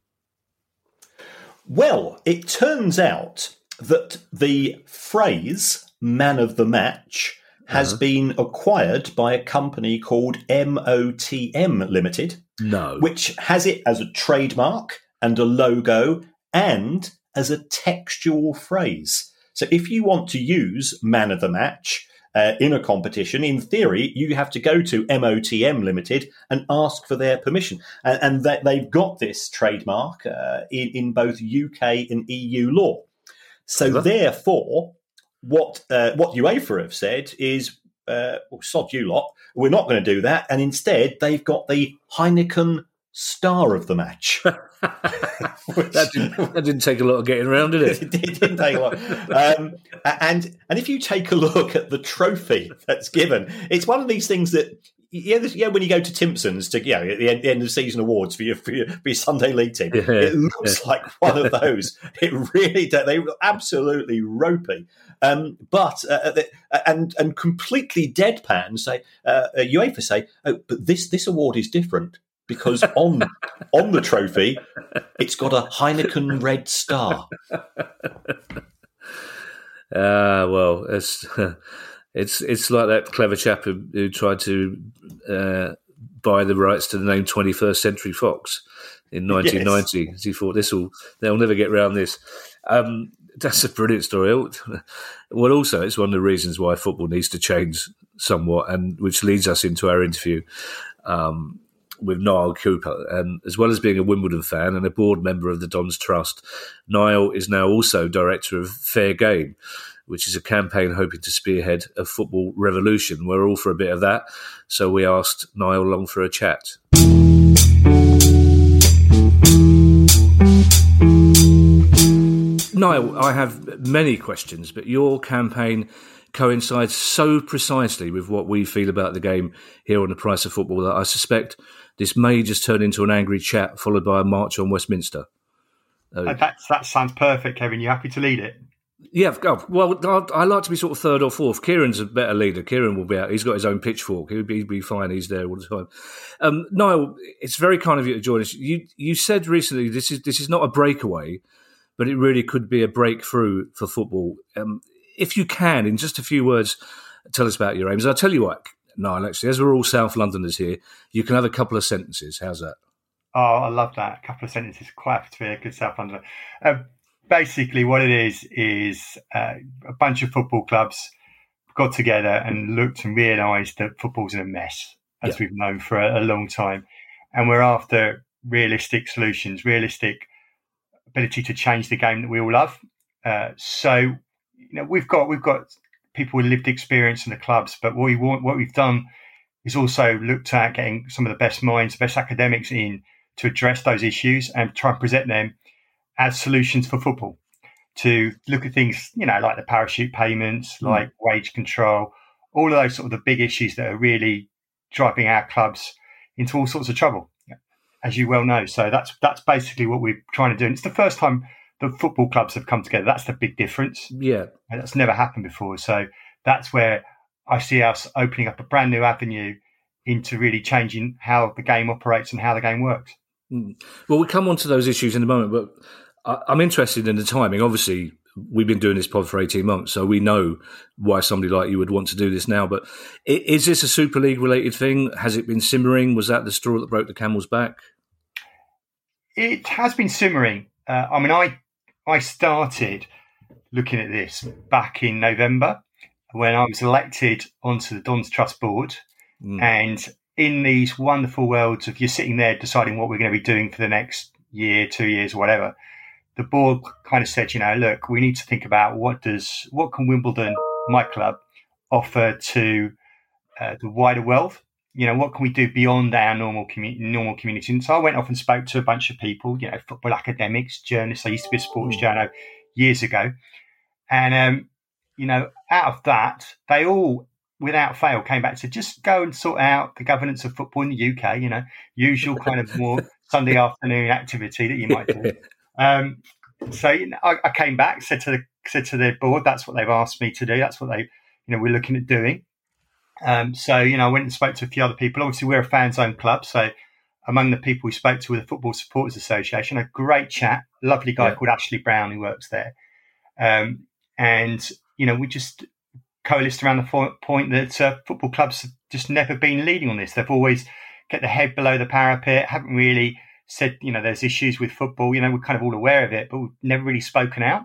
Well, it turns out that the phrase Man of the Match has uh-huh. been acquired by a company called M O T M Limited, no. which has it as a trademark and a logo and as a textual phrase. So if you want to use Man of the Match uh, in a competition, in theory, you have to go to M O T M Limited and ask for their permission. And, and that they've got this trademark uh, in, in both U K and E U law. So uh-huh. therefore... What uh, what UEFA have said is, uh, well, sod you lot, we're not going to do that. And instead, they've got the Heineken Star of the Match. Which, that, didn't, that didn't take a lot of getting around, did it? It didn't take a lot. Um, and, and if you take a look at the trophy that's given, it's one of these things that, yeah, yeah, when you go to Timpson's to, you know, at the end, the end of season awards for your, for your, for your Sunday league team, yeah, it looks yeah. like one of those. It really does. They were absolutely ropey. Um, but uh, the, and and completely deadpan say uh, UEFA say, oh, but this this award is different because on on the trophy it's got a Heineken red star. Ah, uh, well, it's it's it's like that clever chap who, who tried to uh, buy the rights to the name twenty-first Century Fox in nineteen ninety. Yes. He thought this will they'll never get around this. Um, That's a brilliant story. Well, also, it's one of the reasons why football needs to change somewhat, and which leads us into our interview um, with Niall Cooper. And as well as being a Wimbledon fan and a board member of the Dons Trust, Niall is now also director of Fair Game, which is a campaign hoping to spearhead a football revolution. We're all for a bit of that, so we asked Niall along for a chat. Niall, I have many questions, but your campaign coincides so precisely with what we feel about the game here on The Price of Football that I suspect this may just turn into an angry chat followed by a march on Westminster. Uh, that, that sounds perfect, Kevin. You happy to lead it? Yeah, well, I like to be sort of third or fourth. Kieran's a better leader. Kieran will be out. He's got his own pitchfork. He'll be, he'll be fine. He's there all the time. Um, Niall, it's very kind of you to join us. You you said recently this is this is not a breakaway, but it really could be a breakthrough for football. Um, if you can, in just a few words, tell us about your aims. I'll tell you what, Niall, actually, as we're all South Londoners here, you can have a couple of sentences. How's that? Oh, I love that. A couple of sentences. Quite happy to be a good South Londoner. Uh, basically, what it is, is uh, a bunch of football clubs got together and looked and realised that football's in a mess, as yeah. we've known for a, a long time. And we're after realistic solutions, realistic ability to change the game that we all love. Uh, so, you know, we've got we've got people with lived experience in the clubs, but what we want, what we've done is also looked at getting some of the best minds, the best academics in to address those issues and try and present them as solutions for football. To look at things, you know, like the parachute payments, mm. like wage control, all of those sort of the big issues that are really driving our clubs into all sorts of trouble, as you well know. So that's that's basically what we're trying to do. And it's the first time that football clubs have come together. That's the big difference. Yeah. And that's never happened before. So that's where I see us opening up a brand new avenue into really changing how the game operates and how the game works. Mm. Well, we'll come on to those issues in a moment, but I'm interested in the timing. Obviously, we've been doing this pod for eighteen months, so we know why somebody like you would want to do this now. But is this a Super League related thing? Has it been simmering? Was that the straw that broke the camel's back? It has been simmering. Uh, I mean, I I started looking at this back in November when I was elected onto the Dons Trust board. Mm. And in these wonderful worlds of you're sitting there deciding what we're going to be doing for the next year, two years, whatever, the board kind of said, you know, look, we need to think about what does what can Wimbledon, my club, offer to uh, the wider world. You know, what can we do beyond our normal community? Normal community? And so I went off and spoke to a bunch of people, you know, football academics, journalists. I used to be a sports mm. journo years ago, and um, you know, out of that, they all, without fail, came back to just go and sort out the governance of football in the U K. You know, usual kind of more Sunday afternoon activity that you might do. Um, so you know, I, I came back, said to the said to the board, that's what they've asked me to do. That's what they, you know, we're looking at doing. Um, so you know, I went and spoke to a few other people. Obviously, we're a fans' own club, so among the people we spoke to were the Football Supporters Association. A great chat, lovely guy yeah. called Ashley Brown who works there, um, and you know, we just coalesced around the point that uh, football clubs have just never been leading on this. They've always kept their head below the parapet, haven't really said, you know, there's issues with football. You know, we're kind of all aware of it, but we've never really spoken out.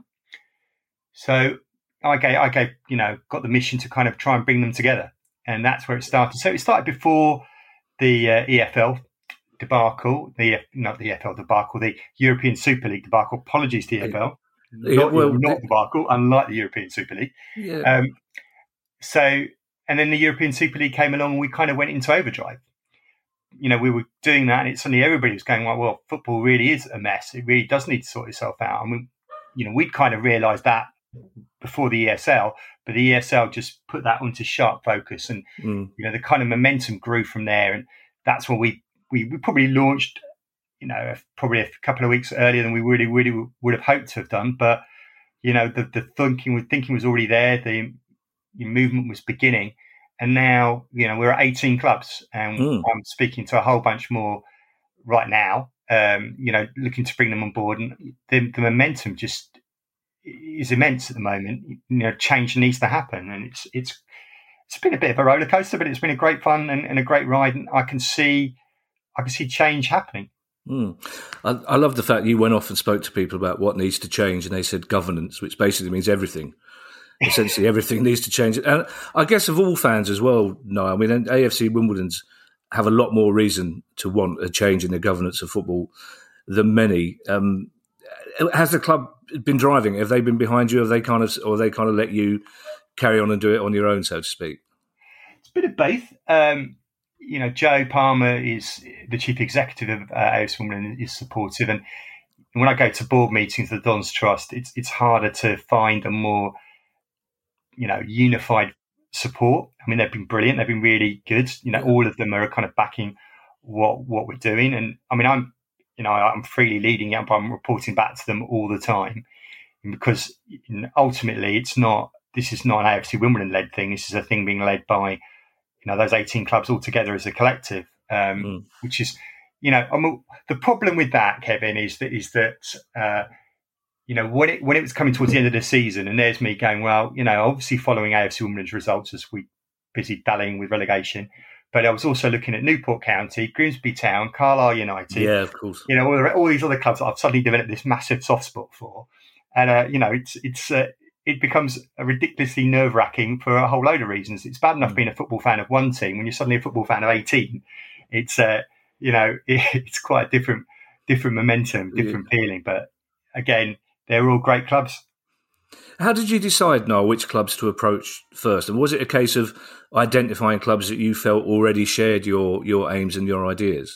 So I gave, I gave, you know, got the mission to kind of try and bring them together. And that's where it started. So it started before the uh, E F L debacle, the not the E F L debacle, the European Super League debacle. Apologies to the E F L. Yeah, not, well, not debacle, unlike the European Super League. Yeah. Um, so, and then the European Super League came along and we kind of went into overdrive. You know, we were doing that and it, suddenly everybody was going, well, well, football really is a mess. It really does need to sort itself out. And we, you know, we'd kind of realised that before the E S L, but the E S L just put that onto sharp focus and, mm. you know, the kind of momentum grew from there. And that's when we, we, we probably launched, you know, probably a couple of weeks earlier than we really, really would have hoped to have done. But, you know, the, the thinking, thinking was already there. The, the movement was beginning. And now, you know, we're at eighteen clubs and mm. I'm speaking to a whole bunch more right now, um, you know, looking to bring them on board. And the, the momentum just is immense at the moment. You know, change needs to happen. And it's it's it's been a bit of a roller coaster, but it's been a great fun and, and a great ride. And I can see I can see change happening. Mm. I, I love the fact you went off and spoke to people about what needs to change, and they said governance, which basically means everything. Essentially, everything needs to change. And I guess of all fans as well, no, I mean, A F C Wimbledon's have a lot more reason to want a change in the governance of football than many. Um, has the club been driving? Have they been behind you? Have they kind of, or have they kind of let you carry on and do it on your own, so to speak? It's a bit of both. Um, you know, Joe Palmer is the chief executive of uh, A F C Wimbledon, is supportive, and when I go to board meetings of the Dons Trust, it's it's harder to find a more, you know, unified support. I mean, they've been brilliant. They've been really good. You know, yeah. all of them are kind of backing what what we're doing. And I mean, I'm, you know, I'm freely leading it, but I'm reporting back to them all the time, because ultimately it's not, this is not an A F C Wimbledon led thing. This is a thing being led by, you know, those eighteen clubs all together as a collective, um, mm. which is, you know, I mean, the problem with that, Kevin, is that, is that, uh, you know, when it when it was coming towards the end of the season, and there's me going, well, you know, obviously following A F C Wimbledon's results as we busy dallying with relegation, but I was also looking at Newport County, Grimsby Town, Carlisle United. Yeah, of course. You know, all, all these other clubs that I've suddenly developed this massive soft spot for, and uh, you know, it's it's uh, it becomes a ridiculously nerve wracking for a whole load of reasons. It's bad enough mm. being a football fan of one team. When you're suddenly a football fan of eighteen, it's uh, you know, it, it's quite a different different momentum, different yeah. feeling. But again, they're all great clubs. How did you decide, Niall, which clubs to approach first? And was it a case of identifying clubs that you felt already shared your, your aims and your ideas?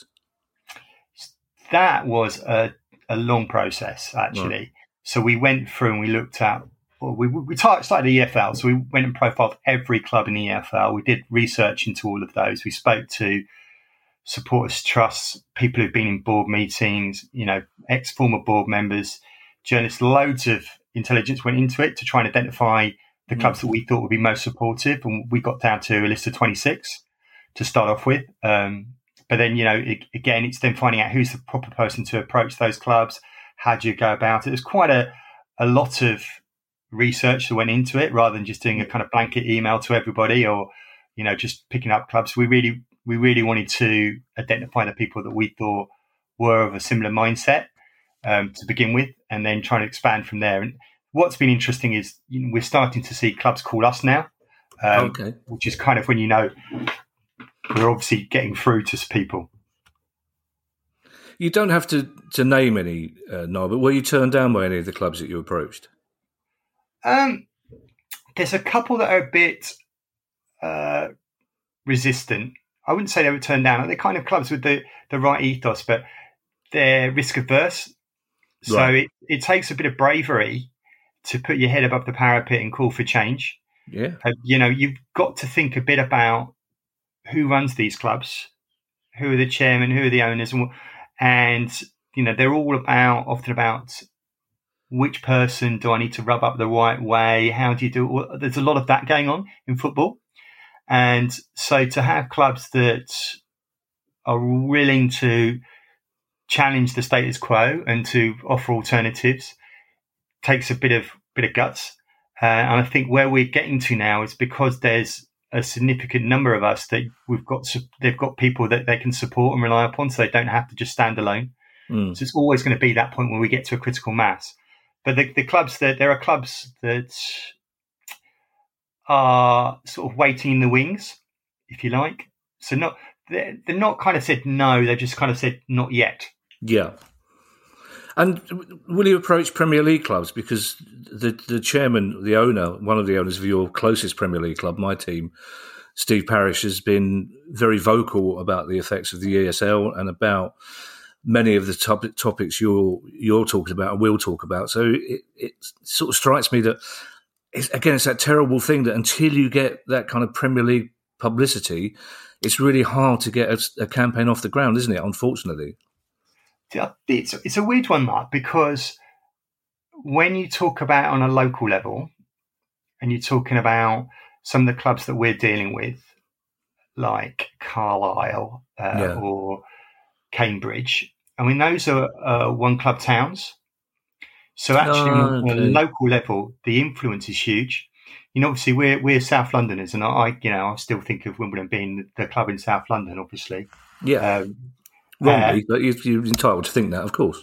That was a, a long process, actually. Right. So we went through and we looked at, well, we, we started the E F L. So we went and profiled every club in the E F L. We did research into all of those. We spoke to supporters trusts, people who've been in board meetings, you know, ex-former board members, journalists. Loads of intelligence went into it to try and identify the clubs that we thought would be most supportive, and we got down to a list of twenty-six to start off with. Um, but then, you know, it, again, it's then finding out who's the proper person to approach those clubs. How do you go about it? There's quite a, a lot of research that went into it, rather than just doing a kind of blanket email to everybody, or, you know, just picking up clubs. We really, we really wanted to identify the people that we thought were of a similar mindset um, to begin with, and then trying to expand from there. And what's been interesting is, you know, we're starting to see clubs call us now, um, okay. which is kind of when, you know, we're obviously getting through to people. You don't have to, to name any, uh, Niall, but were you turned down by any of the clubs that you approached? Um, there's a couple that are a bit uh, resistant. I wouldn't say they were turned down. They're kind of clubs with the, the right ethos, but they're risk averse. So right. it, it takes a bit of bravery to put your head above the parapet and call for change. Yeah. Uh, you know, you've got to think a bit about who runs these clubs, who are the chairmen, who are the owners, and, and you know, they're all about, often about which person do I need to rub up the right way? How do you do it? Well, there's a lot of that going on in football. And so to have clubs that are willing to challenge the status quo and to offer alternatives takes a bit of bit of guts. Uh, and I think where we're getting to now is because there's a significant number of us that we've got, they've got people that they can support and rely upon, so they don't have to just stand alone. Mm. So it's always going to be that point where we get to a critical mass. But the, the clubs that there are clubs that are sort of waiting in the wings, if you like. So not they're, they're not kind of said no, they've just kind of said not yet. Yeah. And will you approach Premier League clubs? Because the the chairman, the owner, one of the owners of your closest Premier League club, my team, Steve Parish, has been very vocal about the effects of the E S L and about many of the topic, topics you're you're talking about and will talk about. So it, it sort of strikes me that, it's, again, it's that terrible thing that until you get that kind of Premier League publicity, it's really hard to get a, a campaign off the ground, isn't it, unfortunately? It's, it's a weird one, Mark, because when you talk about on a local level and you're talking about some of the clubs that we're dealing with, like Carlisle uh, yeah. or Cambridge, I mean, those are uh, one club towns. So actually, oh, okay. on a local level, the influence is huge. You know, obviously, we're we're South Londoners, and I, you know, I still think of Wimbledon being the club in South London, obviously. Yeah. Um, Wrongly, uh, but you're entitled to think that, of course.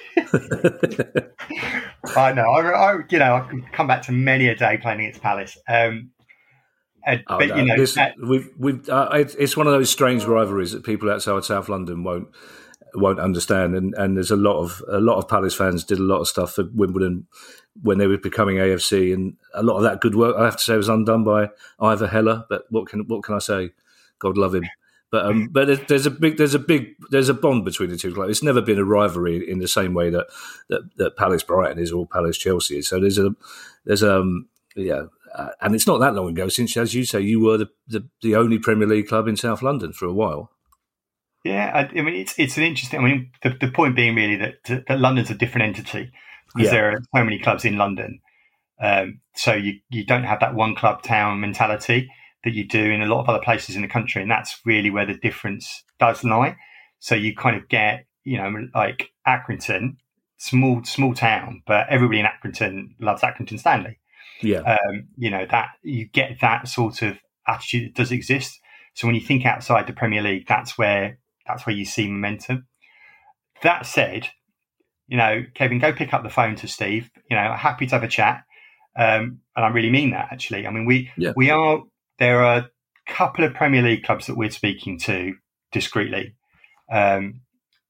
I know. I, I, you know, I can come back to many a day playing against Palace. Um, uh, oh, but no, you know, this, that, we've we've uh, it's, it's one of those strange rivalries that people outside South London won't won't understand. And, and there's a lot of a lot of Palace fans did a lot of stuff for Wimbledon when they were becoming A F C, and a lot of that good work, I have to say, was undone by Ivor Heller. But what can what can I say? God love him. But um, but there's, there's a big there's a big there's a bond between the two clubs. It's never been a rivalry in the same way that that, that Palace Brighton is or Palace Chelsea is. So there's a there's um yeah, uh, and it's not that long ago since, as you say, you were the, the, the only Premier League club in South London for a while. Yeah, I, I mean it's it's an interesting. I mean the, the point being really that that London's a different entity because yeah. there are so many clubs in London. Um, so you you don't have that one club town mentality that you do in a lot of other places in the country. And that's really where the difference does lie. So you kind of get, you know, like Accrington, small, small town, but everybody in Accrington loves Accrington Stanley. Yeah. Um, you know, that you get that sort of attitude that does exist. So when you think outside the Premier League, that's where, that's where you see momentum. That said, you know, Kevin, go pick up the phone to Steve, you know, happy to have a chat. Um, and I really mean that actually. I mean, we, yeah. we are, There are a couple of Premier League clubs that we're speaking to discreetly. Um,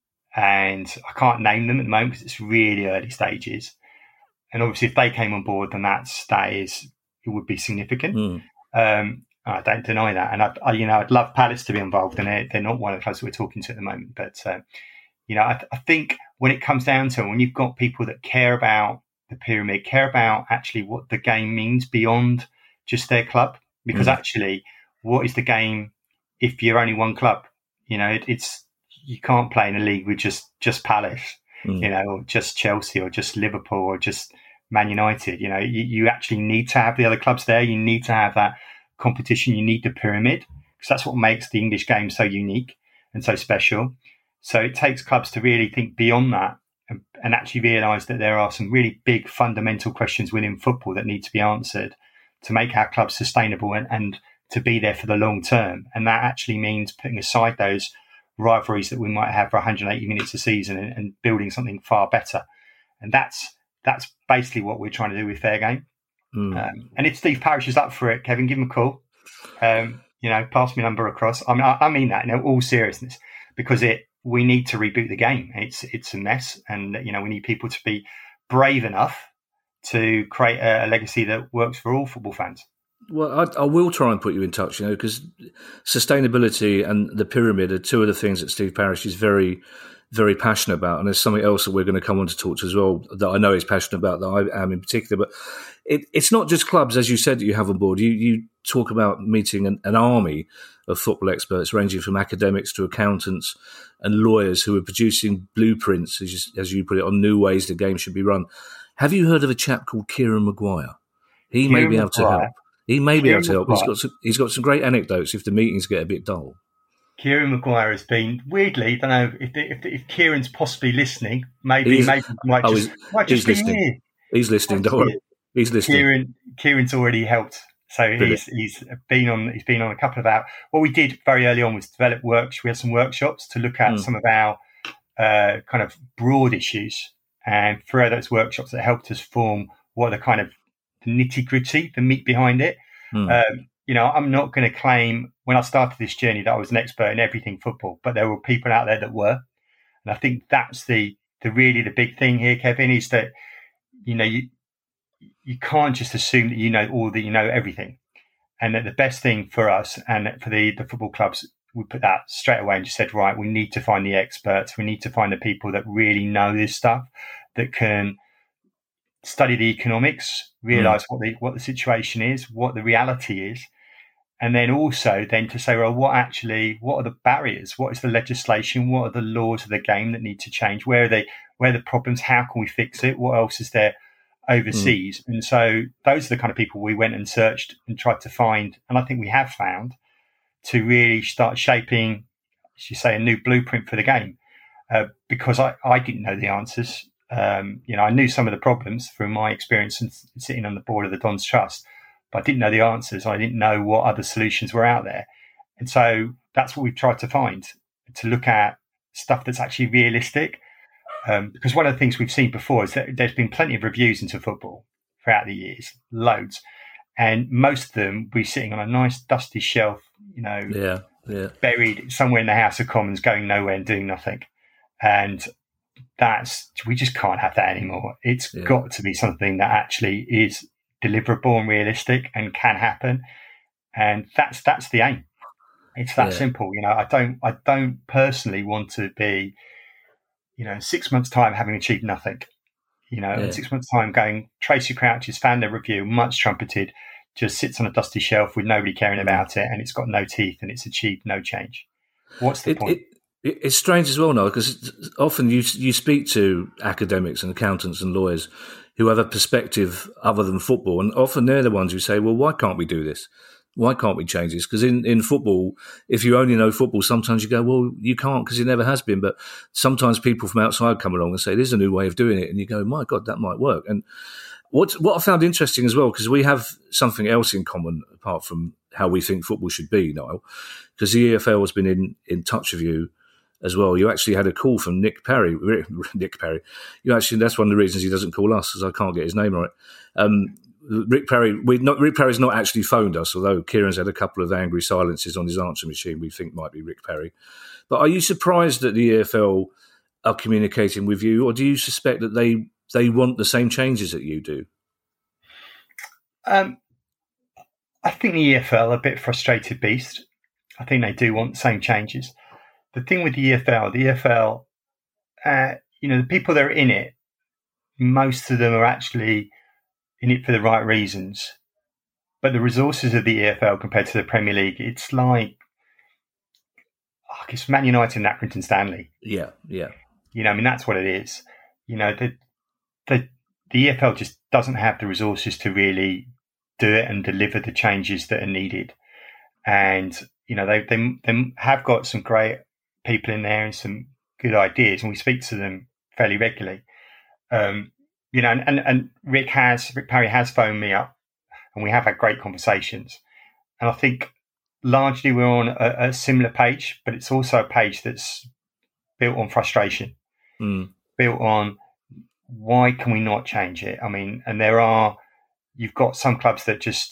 and I can't name them at the moment because it's really early stages. And obviously, if they came on board, then that's, that is, it would be significant. Mm. Um, I don't deny that. And, I, I, you know, I'd love Palace to be involved in it. They're not one of the clubs that we're talking to at the moment. But, uh, you know, I, I think when it comes down to it, when you've got people that care about the pyramid, care about actually what the game means beyond just their club, because mm. actually, what is the game if you're only one club? You know, it, it's you can't play in a league with just just Palace, mm. you know, or just Chelsea, or just Liverpool, or just Man United. You know, you, you actually need to have the other clubs there. You need to have that competition. You need the pyramid, because that's what makes the English game so unique and so special. So it takes clubs to really think beyond that and, and actually realise that there are some really big fundamental questions within football that need to be answered to make our clubs sustainable and, and to be there for the long term. And that actually means putting aside those rivalries that we might have for one hundred eighty minutes a season and, and building something far better. And that's that's basically what we're trying to do with Fair Game. Mm. Um, and if Steve Parish is up for it, Kevin, give him a call. Um, you know, pass me number across. I mean, I, I mean that in all seriousness, because it we need to reboot the game. It's it's a mess, and you know we need people to be brave enough to create a, a legacy that works for all football fans. Well, I, I will try and put you in touch, you know, because sustainability and the pyramid are two of the things that Steve Parish is very, very passionate about. And there's something else that we're going to come on to talk to as well that I know he's passionate about, that I am in particular. But it, it's not just clubs, as you said, that you have on board. You you talk about meeting an, an army of football experts, ranging from academics to accountants and lawyers who are producing blueprints, as you, as you put it, on new ways the game should be run. Have you heard of a chap called Kieran Maguire? He Kieran may be able Maguire. to help. He may Kieran be able to help. He's got some, he's got some great anecdotes if the meetings get a bit dull. Kieran Maguire has been, weirdly, I don't know if if, if Kieran's possibly listening, maybe he's, maybe might oh, just, might just he's be listening. here. He's listening, don't worry. He's listening. Kieran, Kieran's already helped. So he's he's been on he's been on a couple of our, what we did very early on was develop works. We had some workshops to look at mm. some of our uh, kind of broad issues. And through those workshops, that helped us form what are the kind of the nitty gritty, the meat behind it. Mm. Um, you know, I'm not going to claim when I started this journey that I was an expert in everything football, but there were people out there that were. And I think that's the, the really the big thing here, Kevin, is that, you know, you you can't just assume that you know all that you know everything. And that the best thing for us and for the, the football clubs, we put that straight away and just said, right, we need to find the experts. We need to find the people that really know this stuff, that can study the economics, realise mm. what the what the situation is, what the reality is, and then also then to say, well, what actually, what are the barriers? What is the legislation? What are the laws of the game that need to change? Where are they? Where are the problems? How can we fix it? What else is there overseas? Mm. And so those are the kind of people we went and searched and tried to find, and I think we have found, to really start shaping, as you say, a new blueprint for the game. Uh, because I, I didn't know the answers. Um, you know, I knew some of the problems from my experience in, sitting on the board of the Dons Trust, but I didn't know the answers. I didn't know what other solutions were out there. And so that's what we've tried to find, to look at stuff that's actually realistic. Um, because one of the things we've seen before is that there's been plenty of reviews into football throughout the years, loads. And most of them we're sitting on a nice dusty shelf, you know, yeah, yeah. buried somewhere in the House of Commons, going nowhere and doing nothing. And that's, we just can't have that anymore. It's yeah. got to be something that actually is deliverable and realistic and can happen. And that's that's the aim. It's that Yeah. simple. You know, I don't, I don't personally want to be, you know, in six months' time having achieved nothing. You know, Yeah. in six months' time going, Tracy Crouch's fan led review, much trumpeted, just sits on a dusty shelf with nobody caring about it, and it's got no teeth and it's achieved no change. What's the It, point? it, it, it's strange as well, Noel, because often you you speak to academics and accountants and lawyers who have a perspective other than football, and often they're the ones who say, well, why can't we do this? Why can't we change this? Because in, in football, if you only know football, sometimes you go, well, you can't because it never has been. But sometimes people from outside come along and say, there's a new way of doing it. And you go, my God, that might work. And what, what I found interesting as well, because we have something else in common apart from how we think football should be, Niall, because the E F L has been in, in touch with you as well. You actually had a call from Nick Perry. Nick Perry. You actually, that's one of the reasons he doesn't call us, because I can't get his name right. Um, Rick Perry, we not Rick Perry's not actually phoned us, although Kieran's had a couple of angry silences on his answer machine. We think might be Rick Perry. But are you surprised that the E F L are communicating with you, or do you suspect that they they want the same changes that you do? Um, I think the E F L are a bit frustrated beast. I think they do want the same changes. The thing with the E F L, the E F L, uh, you know, the people that are in it, most of them are actually in it for the right reasons. But the resources of the E F L compared to the Premier League, it's like, oh, it's Man United and Accrington Stanley. Yeah, yeah. You know, I mean, that's what it is. You know, the, the, the E F L just doesn't have the resources to really do it and deliver the changes that are needed. And, you know, they, they, they have got some great people in there and some good ideas, and we speak to them fairly regularly. Um, you know, and, and, and Rick has, Rick Perry has phoned me up, and we have had great conversations. And I think largely we're on a, a similar page, but it's also a page that's built on frustration, mm. built on why can we not change it? I mean, and there are, you've got some clubs that just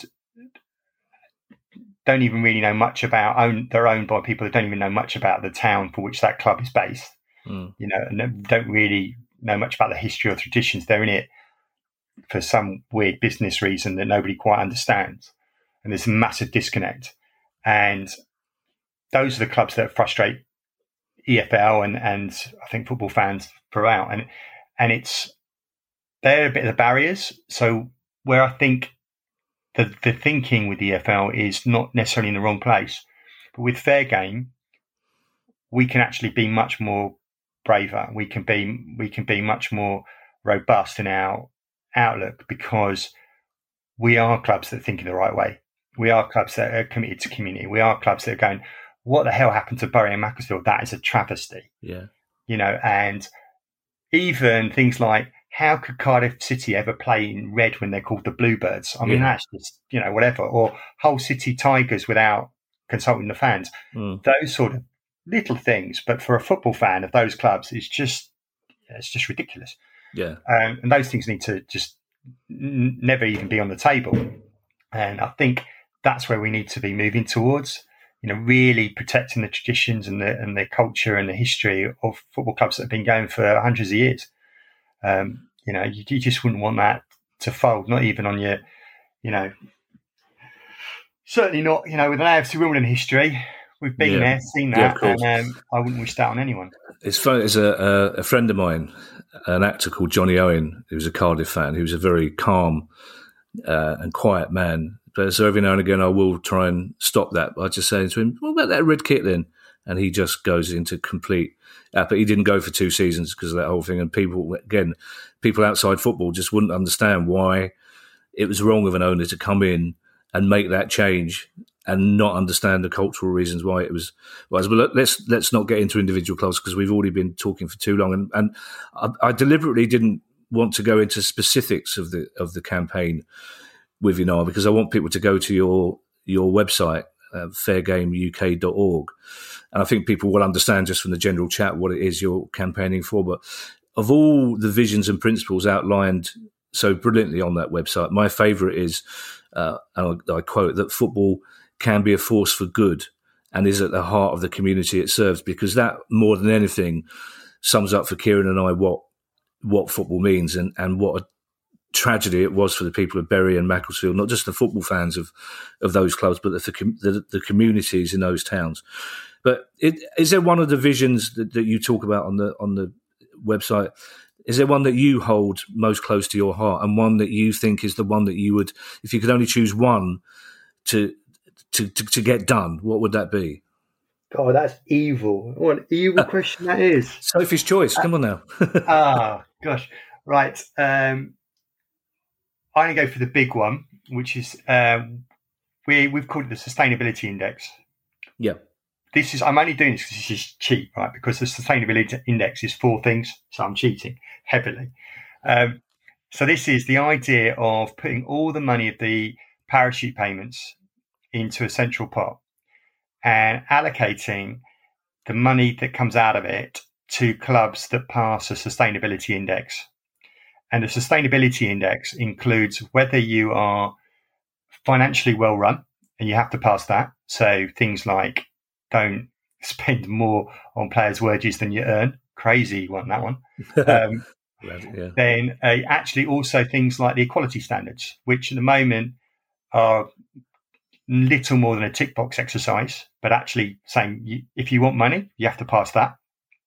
don't even really know much about, own, they're owned by people that don't even know much about the town for which that club is based, mm. you know, and don't really know much about the history or traditions. They're in it for some weird business reason that nobody quite understands. And there's a massive disconnect. And those are the clubs that frustrate E F L and, and I think football fans throughout. And, and it's, they're a bit of the barriers. So where I think the, the thinking with the E F L is not necessarily in the wrong place, but with Fair Game, we can actually be much more braver. We can be, we can be much more robust in our outlook because we are clubs that think in the right way. We are clubs that are committed to community. We are clubs that are going, what the hell happened to Bury and Macclesfield? That is a travesty. Yeah. You know, and even things like, how could Cardiff City ever play in red when they're called the Bluebirds? I mean, yeah. that's just, you know, whatever. Or Hull City Tigers without consulting the fans. Mm. Those sort of little things. But for a football fan of those clubs, it's just, it's just ridiculous. Yeah. Um, and those things need to just n- never even be on the table. And I think that's where we need to be moving towards, you know, really protecting the traditions and the and the culture and the history of football clubs that have been going for hundreds of years. Um, you know, you, you just wouldn't want that to fold, not even on your, you know, certainly not, you know, with an A F C Wimbledon history. We've been yeah. there, seen yeah, that, and um, I wouldn't wish that on anyone. It's funny, there's a, a, a friend of mine, an actor called Johnny Owen, who's a Cardiff fan, who's a very calm uh, and quiet man. But so every now and again I will try and stop that. I just say to him, what about that red kit then? And he just goes into complete... Uh, but he didn't go for two seasons because of that whole thing. And people, again, people outside football just wouldn't understand why it was wrong of an owner to come in and make that change and not understand the cultural reasons why it was. was. But let's let's not get into individual clubs because we've already been talking for too long. And, and I, I deliberately didn't want to go into specifics of the of the campaign with you now because I want people to go to your your website, uh, fair game U K dot org. And I think people will understand just from the general chat what it is you're campaigning for. But of all the visions and principles outlined so brilliantly on that website, my favourite is, uh, and I, I quote, that football can be a force for good and is at the heart of the community it serves, because that, more than anything, sums up for Kieran and I what what football means and, and what a tragedy it was for the people of Bury and Macclesfield, not just the football fans of, of those clubs, but the, the, the communities in those towns. But it, is there one of the visions that, that you talk about on the on the website? Is there one that you hold most close to your heart, and one that you think is the one that you would, if you could only choose one to to to, to get done, what would that be? God, that's evil. What an evil question that is. Sophie's choice. Come on now. Ah, gosh. Right. Um, I'm going to go for the big one, which is um, we we've called it the Sustainability Index. Yeah. This is I'm only doing this because this is cheap, right? Because the Sustainability Index is four things, so I'm cheating heavily. Um, so this is the idea of putting all the money of the parachute payments into a central pot and allocating the money that comes out of it to clubs that pass a sustainability index. And the sustainability index includes whether you are financially well run, and you have to pass that. So things like don't spend more on players' wages than you earn. Crazy one, that one. Um, yeah. Then uh, actually also things like the equality standards, which at the moment are little more than a tick box exercise, but actually saying you, if you want money, you have to pass that.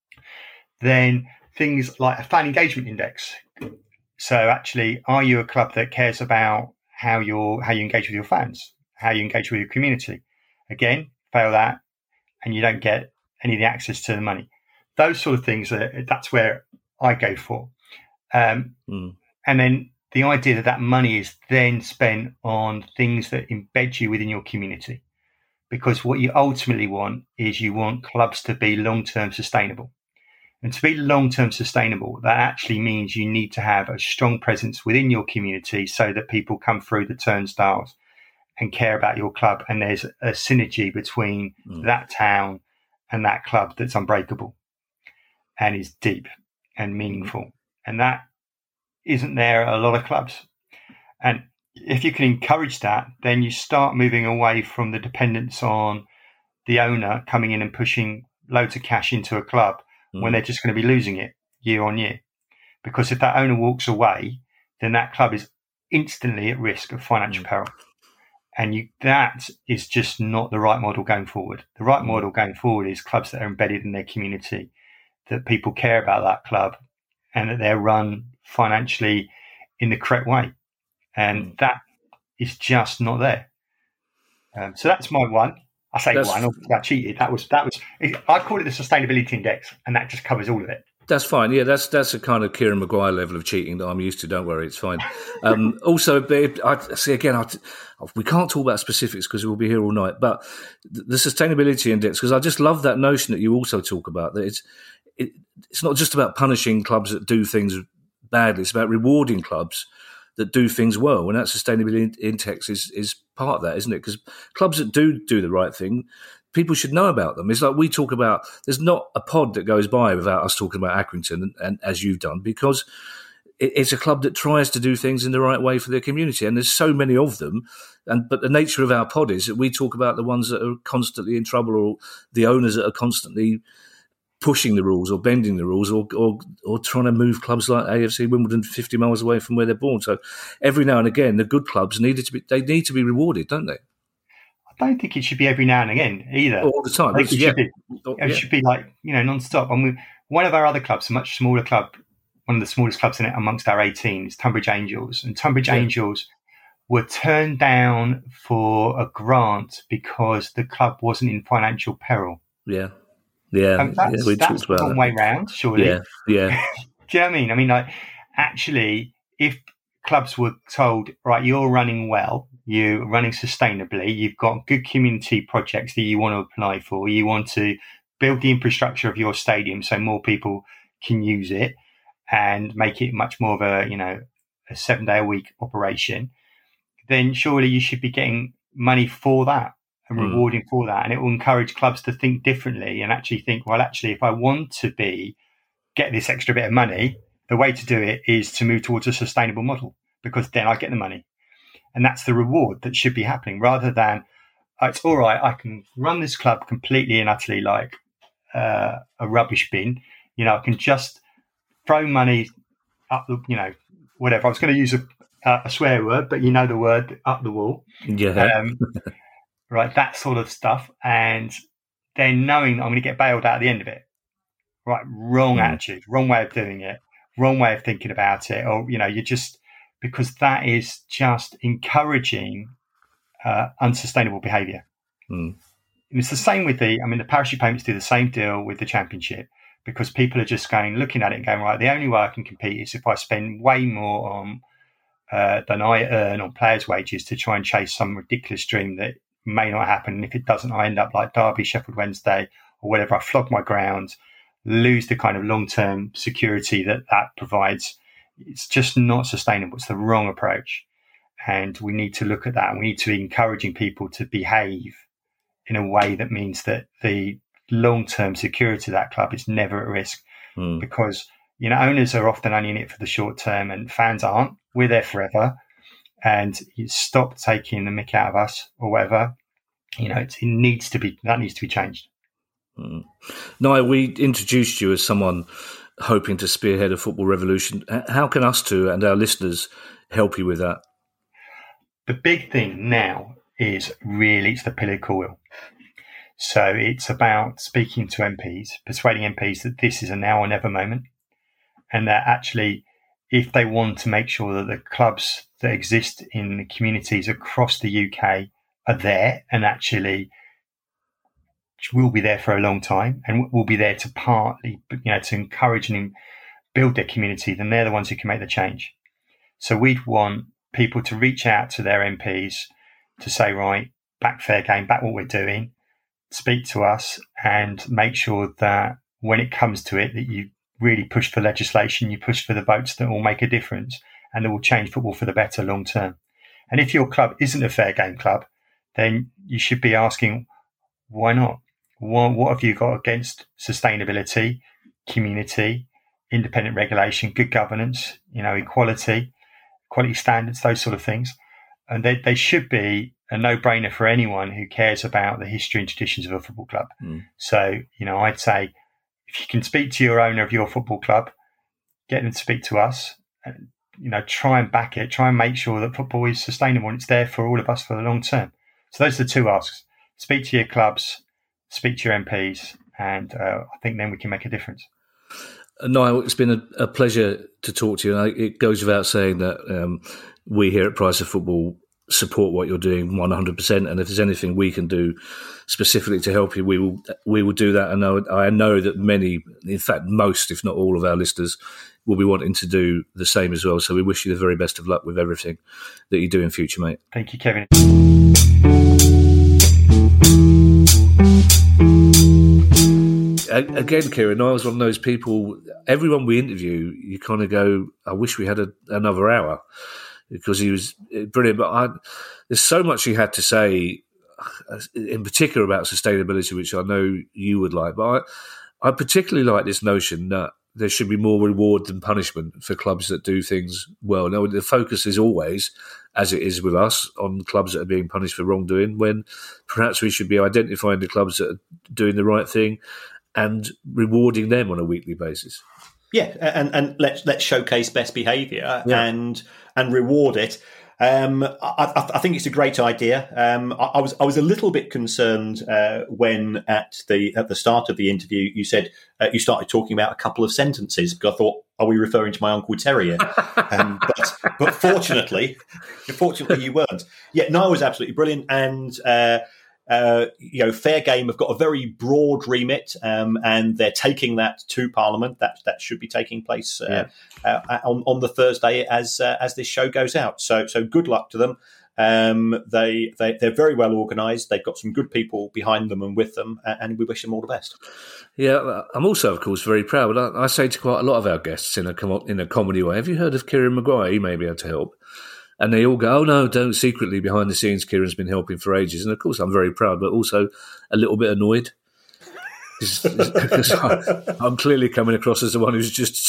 Then things like a fan engagement index. So actually, are you a club that cares about how you're how you engage with your fans, how you engage with your community? Again, fail that, and you don't get any of the access to the money. Those sort of things, are, that's where I go for. Um, mm. And then the idea that that money is then spent on things that embed you within your community. Because what you ultimately want is you want clubs to be long-term sustainable. And to be long-term sustainable, that actually means you need to have a strong presence within your community so that people come through the turnstiles and care about your club. And there's a synergy between mm. that town and that club that's unbreakable and is deep and meaningful. Mm. And that isn't there at a lot of clubs. And if you can encourage that, then you start moving away from the dependence on the owner coming in and pushing loads of cash into a club mm. when they're just going to be losing it year on year. Because if that owner walks away, then that club is instantly at risk of financial mm. peril. And you, that is just not the right model going forward. The right model going forward is clubs that are embedded in their community, that people care about that club, and that they're run financially in the correct way. And that is just not there. Um, so that's my one. I say that's, one, I cheated. That was, that was, I call it the Sustainability Index, and that just covers all of it. That's fine. Yeah, that's that's a kind of Kieran Maguire level of cheating that I'm used to. Don't worry, it's fine. Um, also, I see again, I, we can't talk about specifics because we'll be here all night. But the Sustainability Index, because I just love that notion that you also talk about, that it's it, it's not just about punishing clubs that do things badly. It's about rewarding clubs that do things well, and that Sustainability Index is is part of that, isn't it? Because clubs that do do the right thing, people should know about them. It's like we talk about, there's not a pod that goes by without us talking about Accrington, and, and as you've done, because it, it's a club that tries to do things in the right way for their community, and there's so many of them. And but the nature of our pod is that we talk about the ones that are constantly in trouble, or the owners that are constantly pushing the rules or bending the rules, or, or or trying to move clubs like A F C Wimbledon fifty miles away from where they're born. So every now and again, the good clubs needed to be they need to be rewarded, don't they? I don't think it should be every now and again either. All the time. I think it, yeah. should be, it yeah. should be like, you know, non-stop. I mean, one of our other clubs, a much smaller club, one of the smallest clubs in it amongst our eighteen is Tunbridge Angels. And Tunbridge yeah. Angels were turned down for a grant because the club wasn't in financial peril. Yeah. Yeah, um, that's, yeah, we that's talked about the wrong that. way round, surely. Yeah, yeah. Do you know what I mean? I mean, like, actually, if clubs were told, right, you're running well, you're running sustainably, you've got good community projects that you want to apply for, you want to build the infrastructure of your stadium so more people can use it and make it much more of a, you know, a seven day a week operation, then surely you should be getting money for that and rewarding mm. for that. And it will encourage clubs to think differently and actually think, well, actually, if I want to be, get this extra bit of money, the way to do it is to move towards a sustainable model, because then I get the money. And that's the reward that should be happening, rather than, oh, it's all right, I can run this club completely and utterly like uh, a rubbish bin. You know, I can just throw money up, the, you know, whatever. I was going to use a, uh, a swear word, but you know the word, up the wall. Yeah. Um, right, that sort of stuff. And then knowing that I'm going to get bailed out at the end of it. Right, wrong mm. attitude, wrong way of doing it, wrong way of thinking about it. Or, you know, you just, because that is just encouraging uh, unsustainable behaviour. Mm. And it's the same with the, I mean, the parachute payments do the same deal with the championship, because people are just going, looking at it and going, right, the only way I can compete is if I spend way more on uh, than I earn on players' wages to try and chase some ridiculous dream that may not happen. And if it doesn't, I end up like Derby, Sheffield Wednesday, or whatever. I flog my ground, lose the kind of long-term security that that provides. It's just not sustainable. It's the wrong approach. And we need to look at that. And we need to be encouraging people to behave in a way that means that the long-term security of that club is never at risk. Mm. Because, you know, owners are often only in it for the short term and fans aren't. We're there forever. And you stop taking the mick out of us or whatever. You know, it, it needs to be, that needs to be changed. Mm. Niall, we introduced you as someone hoping to spearhead a football revolution. How can us two and our listeners help you with that? The big thing now is really it's the political will. So it's about speaking to M Ps, persuading M Ps that this is a now or never moment, and that actually, if they want to make sure that the clubs that exist in the communities across the U K are there and actually will be there for a long time and will be there to partly, you know, to encourage and build their community, then they're the ones who can make the change. So we'd want people to reach out to their M Ps to say, right, back fair game, back what we're doing, speak to us and make sure that when it comes to it, that you really push for legislation, you push for the votes that will make a difference and that will change football for the better long term. And if your club isn't a fair game club, then you should be asking, why not? What, what have you got against sustainability, community, independent regulation, good governance, you know, equality, quality standards, those sort of things? And they, they should be a no-brainer for anyone who cares about the history and traditions of a football club. Mm. So, you know, I'd say if you can speak to your owner of your football club, get them to speak to us, and, you know, try and back it, try and make sure that football is sustainable and it's there for all of us for the long term. So those are the two asks. Speak to your clubs, speak to your M Ps, and uh, I think then we can make a difference. Niall, it's been a, a pleasure to talk to you. And it goes without saying that um, we here at Price of Football support what you're doing one hundred percent. And if there's anything we can do specifically to help you, we will we will do that. And I, I know that many, in fact, most, if not all of our listeners will be wanting to do the same as well. So we wish you the very best of luck with everything that you do in future, mate. Thank you, Kevin. Again, Kieran, Niall's one of those people, everyone we interview, you kind of go, I wish we had a, another hour, because he was brilliant. But I, there's so much he had to say, in particular about sustainability, which I know you would like. But I, I particularly like this notion that there should be more reward than punishment for clubs that do things well. Now, the focus is always, as it is with us, on clubs that are being punished for wrongdoing, when perhaps we should be identifying the clubs that are doing the right thing and rewarding them on a weekly basis. Yeah, and, and let's let's showcase best behaviour yeah. and and reward it. Um, I, I think it's a great idea. Um, I, I was I was a little bit concerned uh, when at the at the start of the interview you said uh, you started talking about a couple of sentences, because I thought, are we referring to my Uncle Terrier? um, but but fortunately, fortunately you weren't. Yeah, Niall was absolutely brilliant, and uh, uh, you know, Fair Game have got a very broad remit, um, and they're taking that to Parliament. That that should be taking place uh, yeah. uh, on on the Thursday as uh, as this show goes out. So so good luck to them. Um, they they they're very well organised. They've got some good people behind them and with them, and we wish them all the best. Yeah, I'm also, of course, very proud. I, I say to quite a lot of our guests in a com- in a comedy way, have you heard of Kieran Maguire? He may be able to help. And they all go, oh, no, don't. Secretly, behind the scenes, Kieran's been helping for ages. And, of course, I'm very proud, but also a little bit annoyed. Because I'm clearly coming across as the one who's just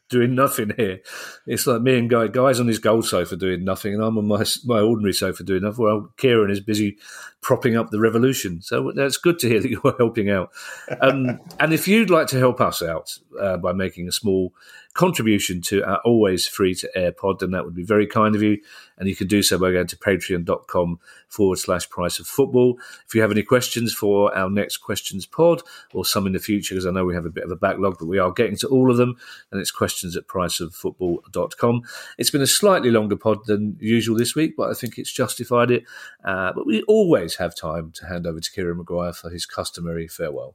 doing nothing here. It's like me and Guy. Guy's on his gold sofa doing nothing, and I'm on my my ordinary sofa doing nothing. Well, Kieran is busy propping up the revolution. So that's good to hear that you're helping out. Um, and if you'd like to help us out uh, by making a small contribution to our always free to air pod, then that would be very kind of you. And you can do so by going to patreon.com forward slash price of football. If you have any questions for our next questions pod or some in the future, because I know we have a bit of a backlog, but we are getting to all of them. And it's questions at price of football dot com. It's been a slightly longer pod than usual this week, but I think it's justified it. Uh, but we always have time to hand over to Kieran Maguire for his customary farewell.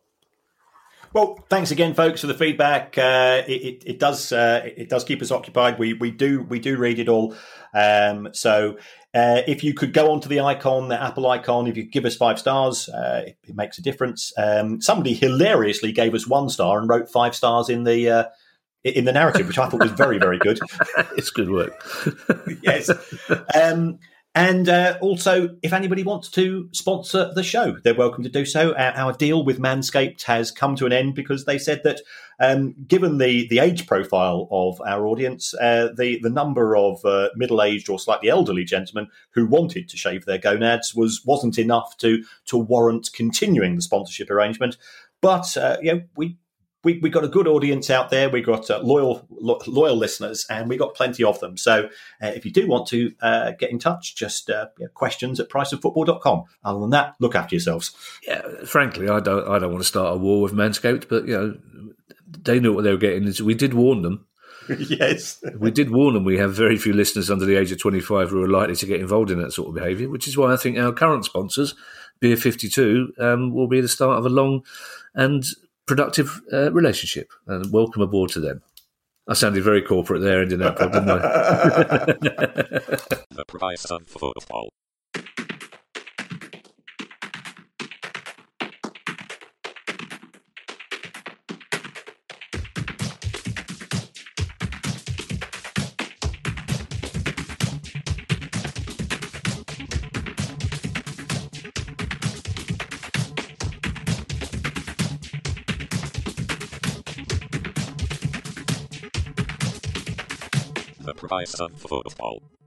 Well, thanks again, folks, for the feedback. Uh, it, it, it does uh, it does keep us occupied. We we do we do read it all. Um, so uh, if you could go onto the icon, the Apple icon, if you give us five stars, uh, it, it makes a difference. Um, somebody hilariously gave us one star and wrote five stars in the uh, in the narrative, which I thought was very very good. It's good work. Yes. Um, And uh, also, if anybody wants to sponsor the show, they're welcome to do so. Our, our deal with Manscaped has come to an end because they said that um, given the, the age profile of our audience, uh, the, the number of uh, middle-aged or slightly elderly gentlemen who wanted to shave their gonads was, wasn't enough to, to warrant continuing the sponsorship arrangement. But, uh, you know, we... We we got a good audience out there. We got uh, loyal lo- loyal listeners, and we got plenty of them. So uh, if you do want to uh, get in touch, just uh, yeah, questions at price of football dot com. Other than that, look after yourselves. Yeah, frankly, I don't I don't want to start a war with Manscaped, but you know they knew what they were getting. We did warn them. Yes, we did warn them. We have very few listeners under the age of twenty-five who are likely to get involved in that sort of behaviour, which is why I think our current sponsors, Beer fifty-two, um, will be the start of a long and productive uh, relationship, and welcome aboard to them. I sounded very corporate there, ending that pod, didn't I? The price of football. The price of football.